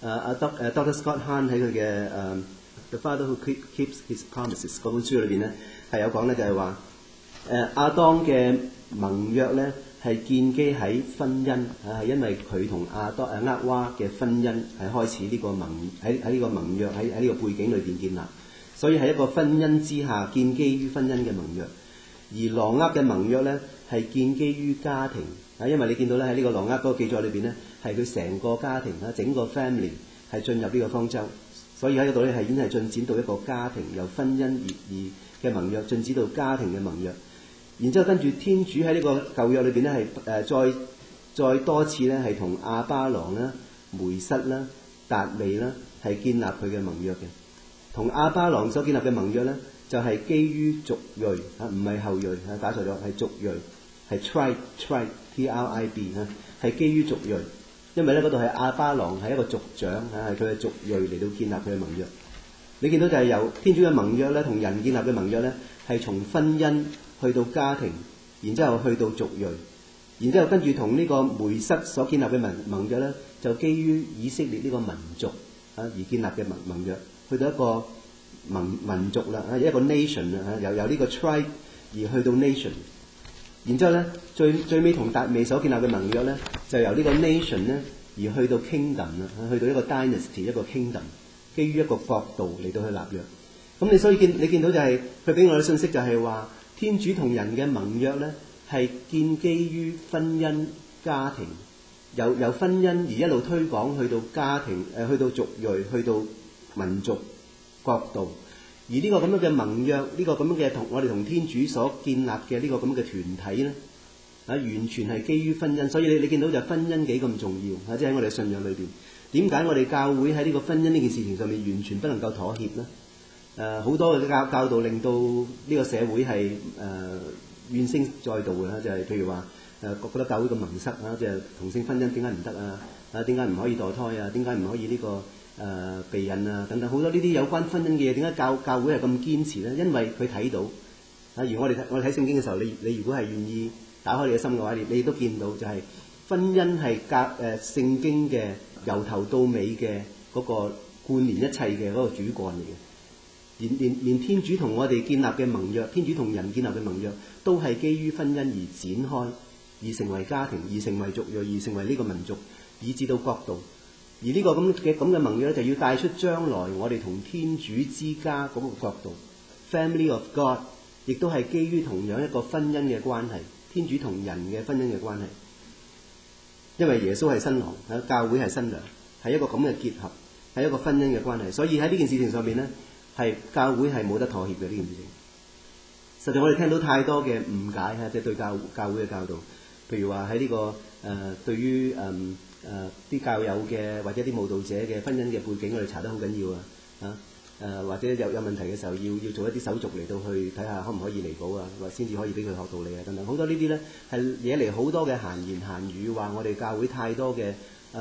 ，Dr. Scott Hahn 喺佢嘅The Father Who Keeps His Promises 嗰本書裏邊咧係有講咧，就係話亞當嘅盟約咧係建基喺婚姻係因為佢同厄娃嘅婚姻係開始呢個喺呢個盟約喺呢個背景裏邊建立，所以係一個婚姻之下建基於婚姻嘅盟約。而挪厄嘅盟約咧係建基於家庭因為你見到咧喺呢個挪厄嗰個記載裏邊咧係佢成個家庭整個 family 係進入呢個方舟。所以喺嗰度咧係已經係進展到一個家庭，由婚姻而嘅盟約進展到家庭嘅盟約。然之後跟住天主喺呢個舊約裏邊咧係再多次咧係同亞巴郎啦、梅瑟啦、達味啦係建立佢嘅盟約嘅。同亞巴郎所建立嘅盟約咧就係基於族裔唔係後裔打錯咗，係族裔，係 tribe T-R-I-B 係基於族裔。因為咧嗰度係亞巴郎係一個族長係佢嘅族裔嚟到建立佢嘅盟約。你見到就係由天主嘅盟約咧同人建立嘅盟約咧係從婚姻去到家庭，然之後去到族裔，然之後跟住同呢個梅瑟所建立嘅盟約咧就基於以色列呢個民族而建立嘅盟約，去到一個民族啦一個 nation 由呢個 tribe 而去到 nation。然之後咧，最尾同達味所建立嘅盟約咧，就由呢個 nation 咧而去到 kingdom 啦，去到一個 dynasty 一個 kingdom， 基於一個國度嚟到去立約。咁所以你見到就係佢俾我嘅信息就係話，天主同人嘅盟約咧係建基於婚姻家庭，由婚姻而一路推廣去到家庭，去到族裔，去到民族國度。而呢個咁樣嘅盟約，呢個咁樣嘅我哋同天主所建立嘅呢個咁嘅團體咧，完全係基於婚姻。所以你見到就婚姻幾咁重要即係喺我哋信仰裏邊。點解我哋教會喺呢個婚姻呢件事情上面完全不能夠妥協咧？好多嘅教導令到呢個社會係怨聲載道嘅就係譬如話覺得教會咁蒙塞即係同性婚姻點解唔得啊？點解唔可以墮胎啊？點解唔可以呢個避孕啊等等，好多呢啲有關婚姻嘅嘢，點解教會係咁堅持咧？因為佢睇到如我哋睇聖經嘅時候，你如果係願意打開你嘅心嘅話，你都見到就係婚姻係聖經嘅由頭到尾嘅嗰個貫連一切嘅嗰個主幹嚟嘅。連天主同我哋建立嘅盟約，天主同人建立嘅盟約，都係基於婚姻而展開，而成為家庭，而成為族裔，而成為呢個民族，以至到國度。而呢個咁嘅盟約咧，就要帶出將來我哋同天主之家嗰個國度 ，Family of God， 亦都係基於同樣一個婚姻嘅關係，天主同人嘅婚姻嘅關係。因為耶穌係新郎，教會係新娘，係一個咁嘅結合，係一個婚姻嘅關係。所以喺呢件事情上面咧，係教會係冇得妥協嘅呢件事情。實際我哋聽到太多嘅誤解即係對教會嘅教導，譬如話喺呢個對於啲教友嘅或者啲慕道者嘅婚姻嘅背景，我哋查得好緊要或者有問題嘅時候，要做一啲手續嚟到去睇下可唔可以彌補或先至可以俾佢學道理等等。好多呢啲咧係惹嚟好多嘅閒言閒語，話我哋教會太多嘅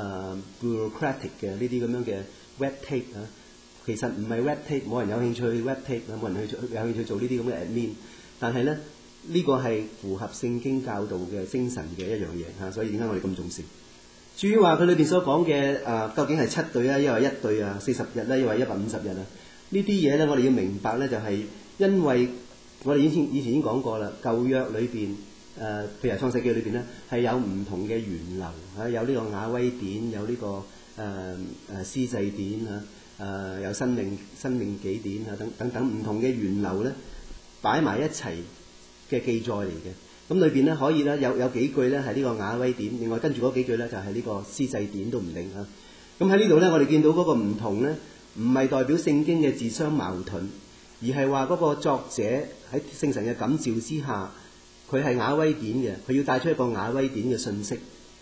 bureaucratic 嘅呢啲咁樣嘅 red tape 其實唔係 red tape， 冇人有興趣 red tape， 冇人有興趣做呢啲咁嘅 admin。但係咧呢個係符合聖經教導嘅精神嘅一樣嘢所以點解我哋咁重視？至於話佢裏邊所講嘅究竟係7對啊，抑或1對啊，40日啦，抑或150日啊？呢啲嘢咧，我哋要明白咧，就係因為我哋以前已經講過啦，舊約裏邊譬如創世記裏邊咧，係有唔同嘅源流有呢個雅威典，有呢個司祭典有申命紀典等等唔同嘅源流咧，擺埋一齊嘅記載嚟嘅。咁裏邊咧可以咧有幾句咧係呢個雅威典，另外跟住嗰幾句咧就係呢個司祭典都唔定咁喺呢度咧，我哋見到嗰個唔同咧，唔係代表聖經嘅自相矛盾，而係話嗰個作者喺聖神嘅感召之下，佢係雅威典嘅，佢要帶出一個雅威典嘅信息。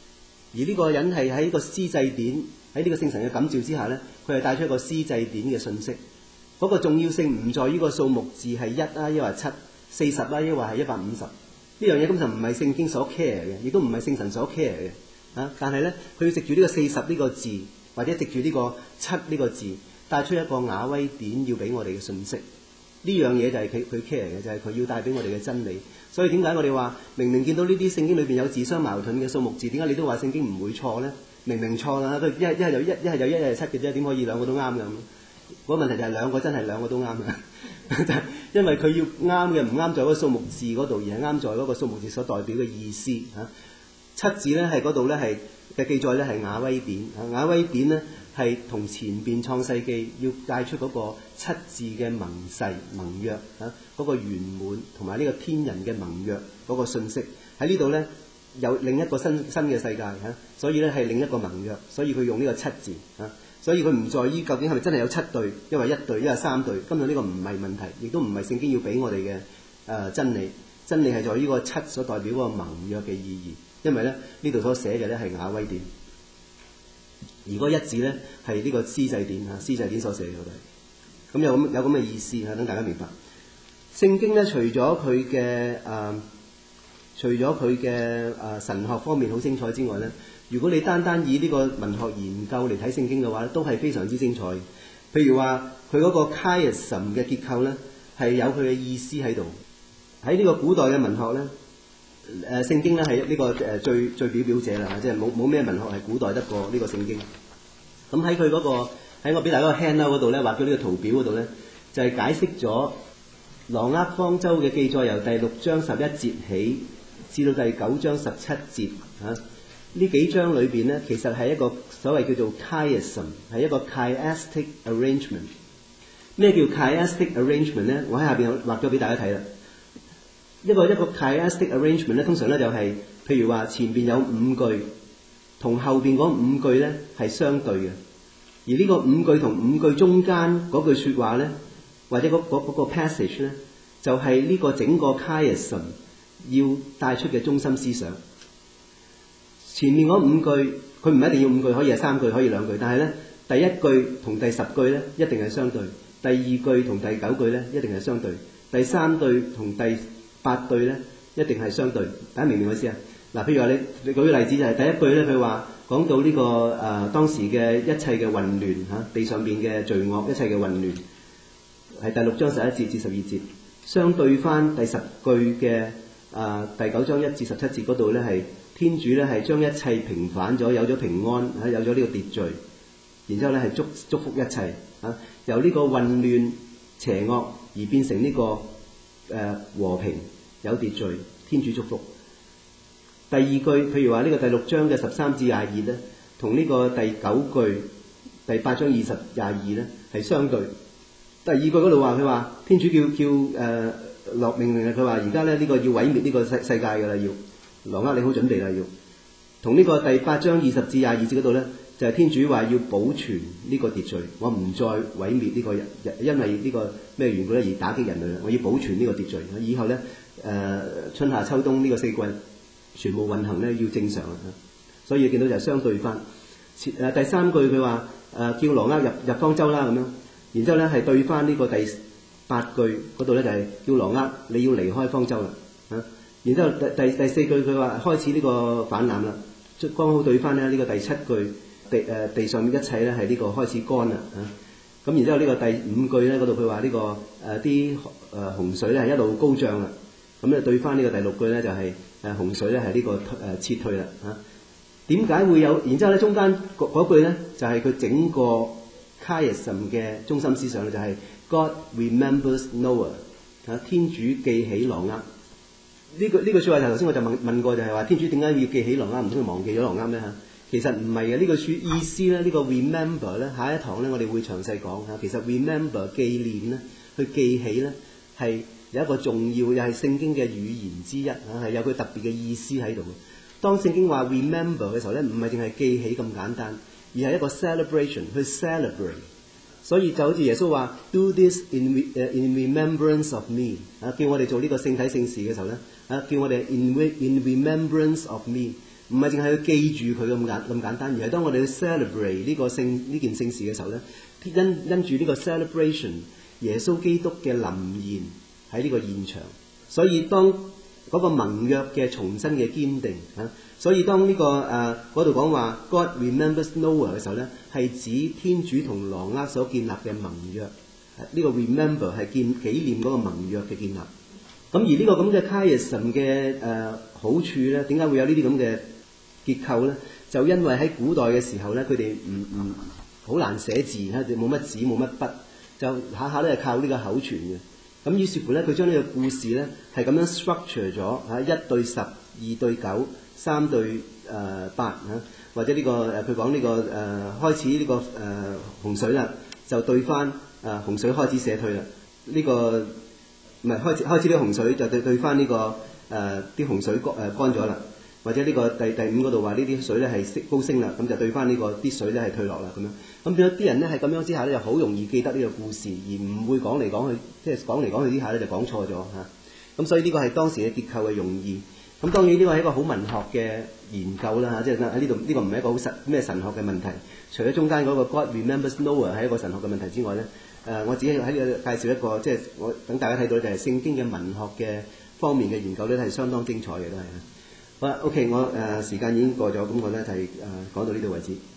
而呢個人係喺呢個司祭典，喺呢個聖神嘅感召之下咧，佢係帶出一個司祭典嘅信息。嗰個重要性唔在於個數目字係1啊，抑或7、40啊，抑或係150。呢樣嘢根本就唔係聖經所 care 嘅，亦都唔係聖神所 care 嘅。但係咧，佢要藉住呢個40呢個字，或者藉住呢個7呢個字，帶出一個雅威典要俾我哋嘅信息。呢樣嘢就係佢 care 嘅，就係佢要帶俾我哋嘅真理。所以點解我哋話明明見到呢啲聖經裏邊有自相矛盾嘅數目字，點解你都話聖經唔會錯咧？明明錯啦，佢一係就1，一係就1，一係7嘅啫，點可以兩個都啱嘅咁？嗰個問題就係兩個真係兩個都啱嘅，因為佢要啱嘅唔啱在嗰個數目字嗰度，而係啱在嗰個數目字所代表嘅意思嚇。7字咧係嗰度咧係嘅記載咧係雅威典，雅威典咧係同前邊創世記要帶出嗰個7字嘅盟誓盟約嗰個圓滿同埋呢個天人嘅盟約嗰個信息喺呢度咧有另一個新嘅世界所以咧係另一個盟約，所以佢用呢個7字所以佢唔在於究竟係咪真係有7對，因為1對，因為3對，根本呢個唔係問題，亦都唔係聖經要俾我哋嘅真理。真理係在於個7所代表嗰個盟約嘅意義，因為咧呢度所寫嘅咧係雅威典，而嗰1字咧係呢個司祭典司祭典所寫嘅都係。咁有咁嘅意思等大家明白。聖經咧除咗佢嘅神學方面好精彩之外咧，如果你單以呢個文學研究嚟睇聖經嘅話，都係非常之精彩。譬如話佢嗰個 chiasm 嘅結構咧，係有佢嘅意思喺度。喺呢個古代嘅文學咧，聖經咧係呢個最表者啦，即係冇咩文學係古代得過呢個聖經。咁喺佢嗰個喺我俾大家個 handout 嗰度咧，畫咗呢個圖表嗰度咧，就係解釋咗挪厄方舟嘅記載由第6章11節起至到第9章17節呢幾章裏邊咧，其實係一個所謂叫做 chiasm， 係一個 chiastic arrangement。咩叫 chiastic arrangement 咧？我喺下邊畫咗俾大家睇啦。一個 chiastic arrangement 咧，通常咧就係譬如話前邊有5句，同後邊嗰5句咧係相對嘅。而呢個5句同5句中間嗰句説話咧，或者嗰個 passage 咧，就係呢個整個 chiasm 要帶出嘅中心思想。前面嗰5句，佢唔一定要5句，可以係3句，可以2句。但係咧，第1句同第10句咧一定係相對，第2句同第9句咧一定係相對，第3句同第8句咧一定係相對。大家明唔明我意思啊？嗱，譬如話你舉個例子就係第1句咧，佢話講到呢個當時嘅一切嘅混亂地上邊嘅罪惡，一切嘅混亂，係第6章11節至12節，相對翻第10句嘅第9章1至17節嗰度咧係。天主咧係將一切平反咗，有咗平安，有咗呢個秩序，然之後咧係祝福一切由呢個混亂邪惡而變成呢個和平有秩序，天主祝福。第2句譬如話呢個第6章嘅13至22咧，同呢個第9句第8章20、22咧係相對。第2句嗰度話佢話天主叫落命令佢話而家咧呢個要毀滅呢個世界㗎啦要。挪厄你好準備啦，要同呢個第8章20至22節嗰度咧，就係天主話要保存呢個秩序，我唔再毀滅呢個人，因為呢個咩緣故咧而打擊人類啦，我要保存呢個秩序。以後咧春夏秋冬呢個4季全部運行咧要正常啦，所以見到就係相對翻。第3句佢話叫挪厄入方舟啦咁樣，然之後咧係對翻呢個第8句嗰度咧就係叫挪厄你要離開方舟啦然之後第4句佢話開始呢個反濫啦，剛好對翻咧呢個第7句地上面一切咧係呢個開始乾啦咁然之後呢個第5句咧嗰度佢話呢個啲洪水咧係一路高漲啦，咁咧對翻呢個第6句咧就係洪水咧係呢個撤退啦點解會有？然之後咧中間嗰句咧就係佢整個 chiasm 嘅中心思想咧，就係 God remembers Noah 天主記起挪厄。呢句説話頭先我就問過，就係話天主點解要記起挪厄，唔通佢忘記咗挪厄咩嚇？其實唔係嘅，呢個意思咧，呢個 remember 咧，下一堂咧我哋會詳細講嚇。其實 remember 紀念咧，去記起咧係有一個重要，又係聖經嘅語言之一嚇，係有佢特別嘅意思喺度。當聖經話 remember 嘅時候咧，唔係淨係記起咁簡單，而係一個 celebration 去 celebrate。所以就好似耶穌話 Do this in remembrance of me 叫我哋做呢個聖體聖事嘅時候咧叫我哋 in remembrance of me， 唔係淨係去記住佢咁簡單，而係當我哋去 celebrate 呢件聖事嘅時候咧，因住呢個 celebration 耶穌基督嘅臨現喺呢個現場，所以當嗰個盟約嘅重新嘅堅定嚇，所以當呢嗰度講話 God remembers Noah 嘅時候咧，係指天主同挪厄所建立嘅盟約。呢個 remember 係紀念嗰個盟約嘅建立。咁而呢個咁嘅 chiasm 嘅好處咧，點解會有呢啲咁嘅結構咧？就因為喺古代嘅時候咧，佢哋唔好難寫字嚇，冇乜紙冇乜筆，就下下都係靠呢個口傳嘅。咁於是乎咧，佢將呢個故事咧係咁樣 structure 咗嚇，1對10、2對9、3對8嚇，或者呢個佢講呢個開始呢個洪水啦，就對翻洪水開始社退啦。呢個唔係開始呢個洪水就對翻呢個啲洪水乾咗啦。或者呢個第5嗰度話呢啲水咧係高升啦，咁就對翻呢個啲水咧係退落啦咁樣。咁變咗啲人咧係咁樣之下咧，就好容易記得呢個故事，而唔會講嚟講去，即係講嚟講去之下咧就講錯咗嚇。咁所以呢個係當時嘅結構嘅用意。咁當然呢個係一個好文學嘅研究啦嚇，即係喺呢度呢個唔係一個好咩神學嘅問題。除咗中間嗰個 God remembers Noah 係一個神學嘅問題之外咧，我只係喺呢度介紹一個，即係我等大家睇到就係聖經嘅文學嘅方面嘅研究咧係相當精彩嘅都係。好啦 ，OK， 我時間已經過咗，咁我咧就係講到呢度為止。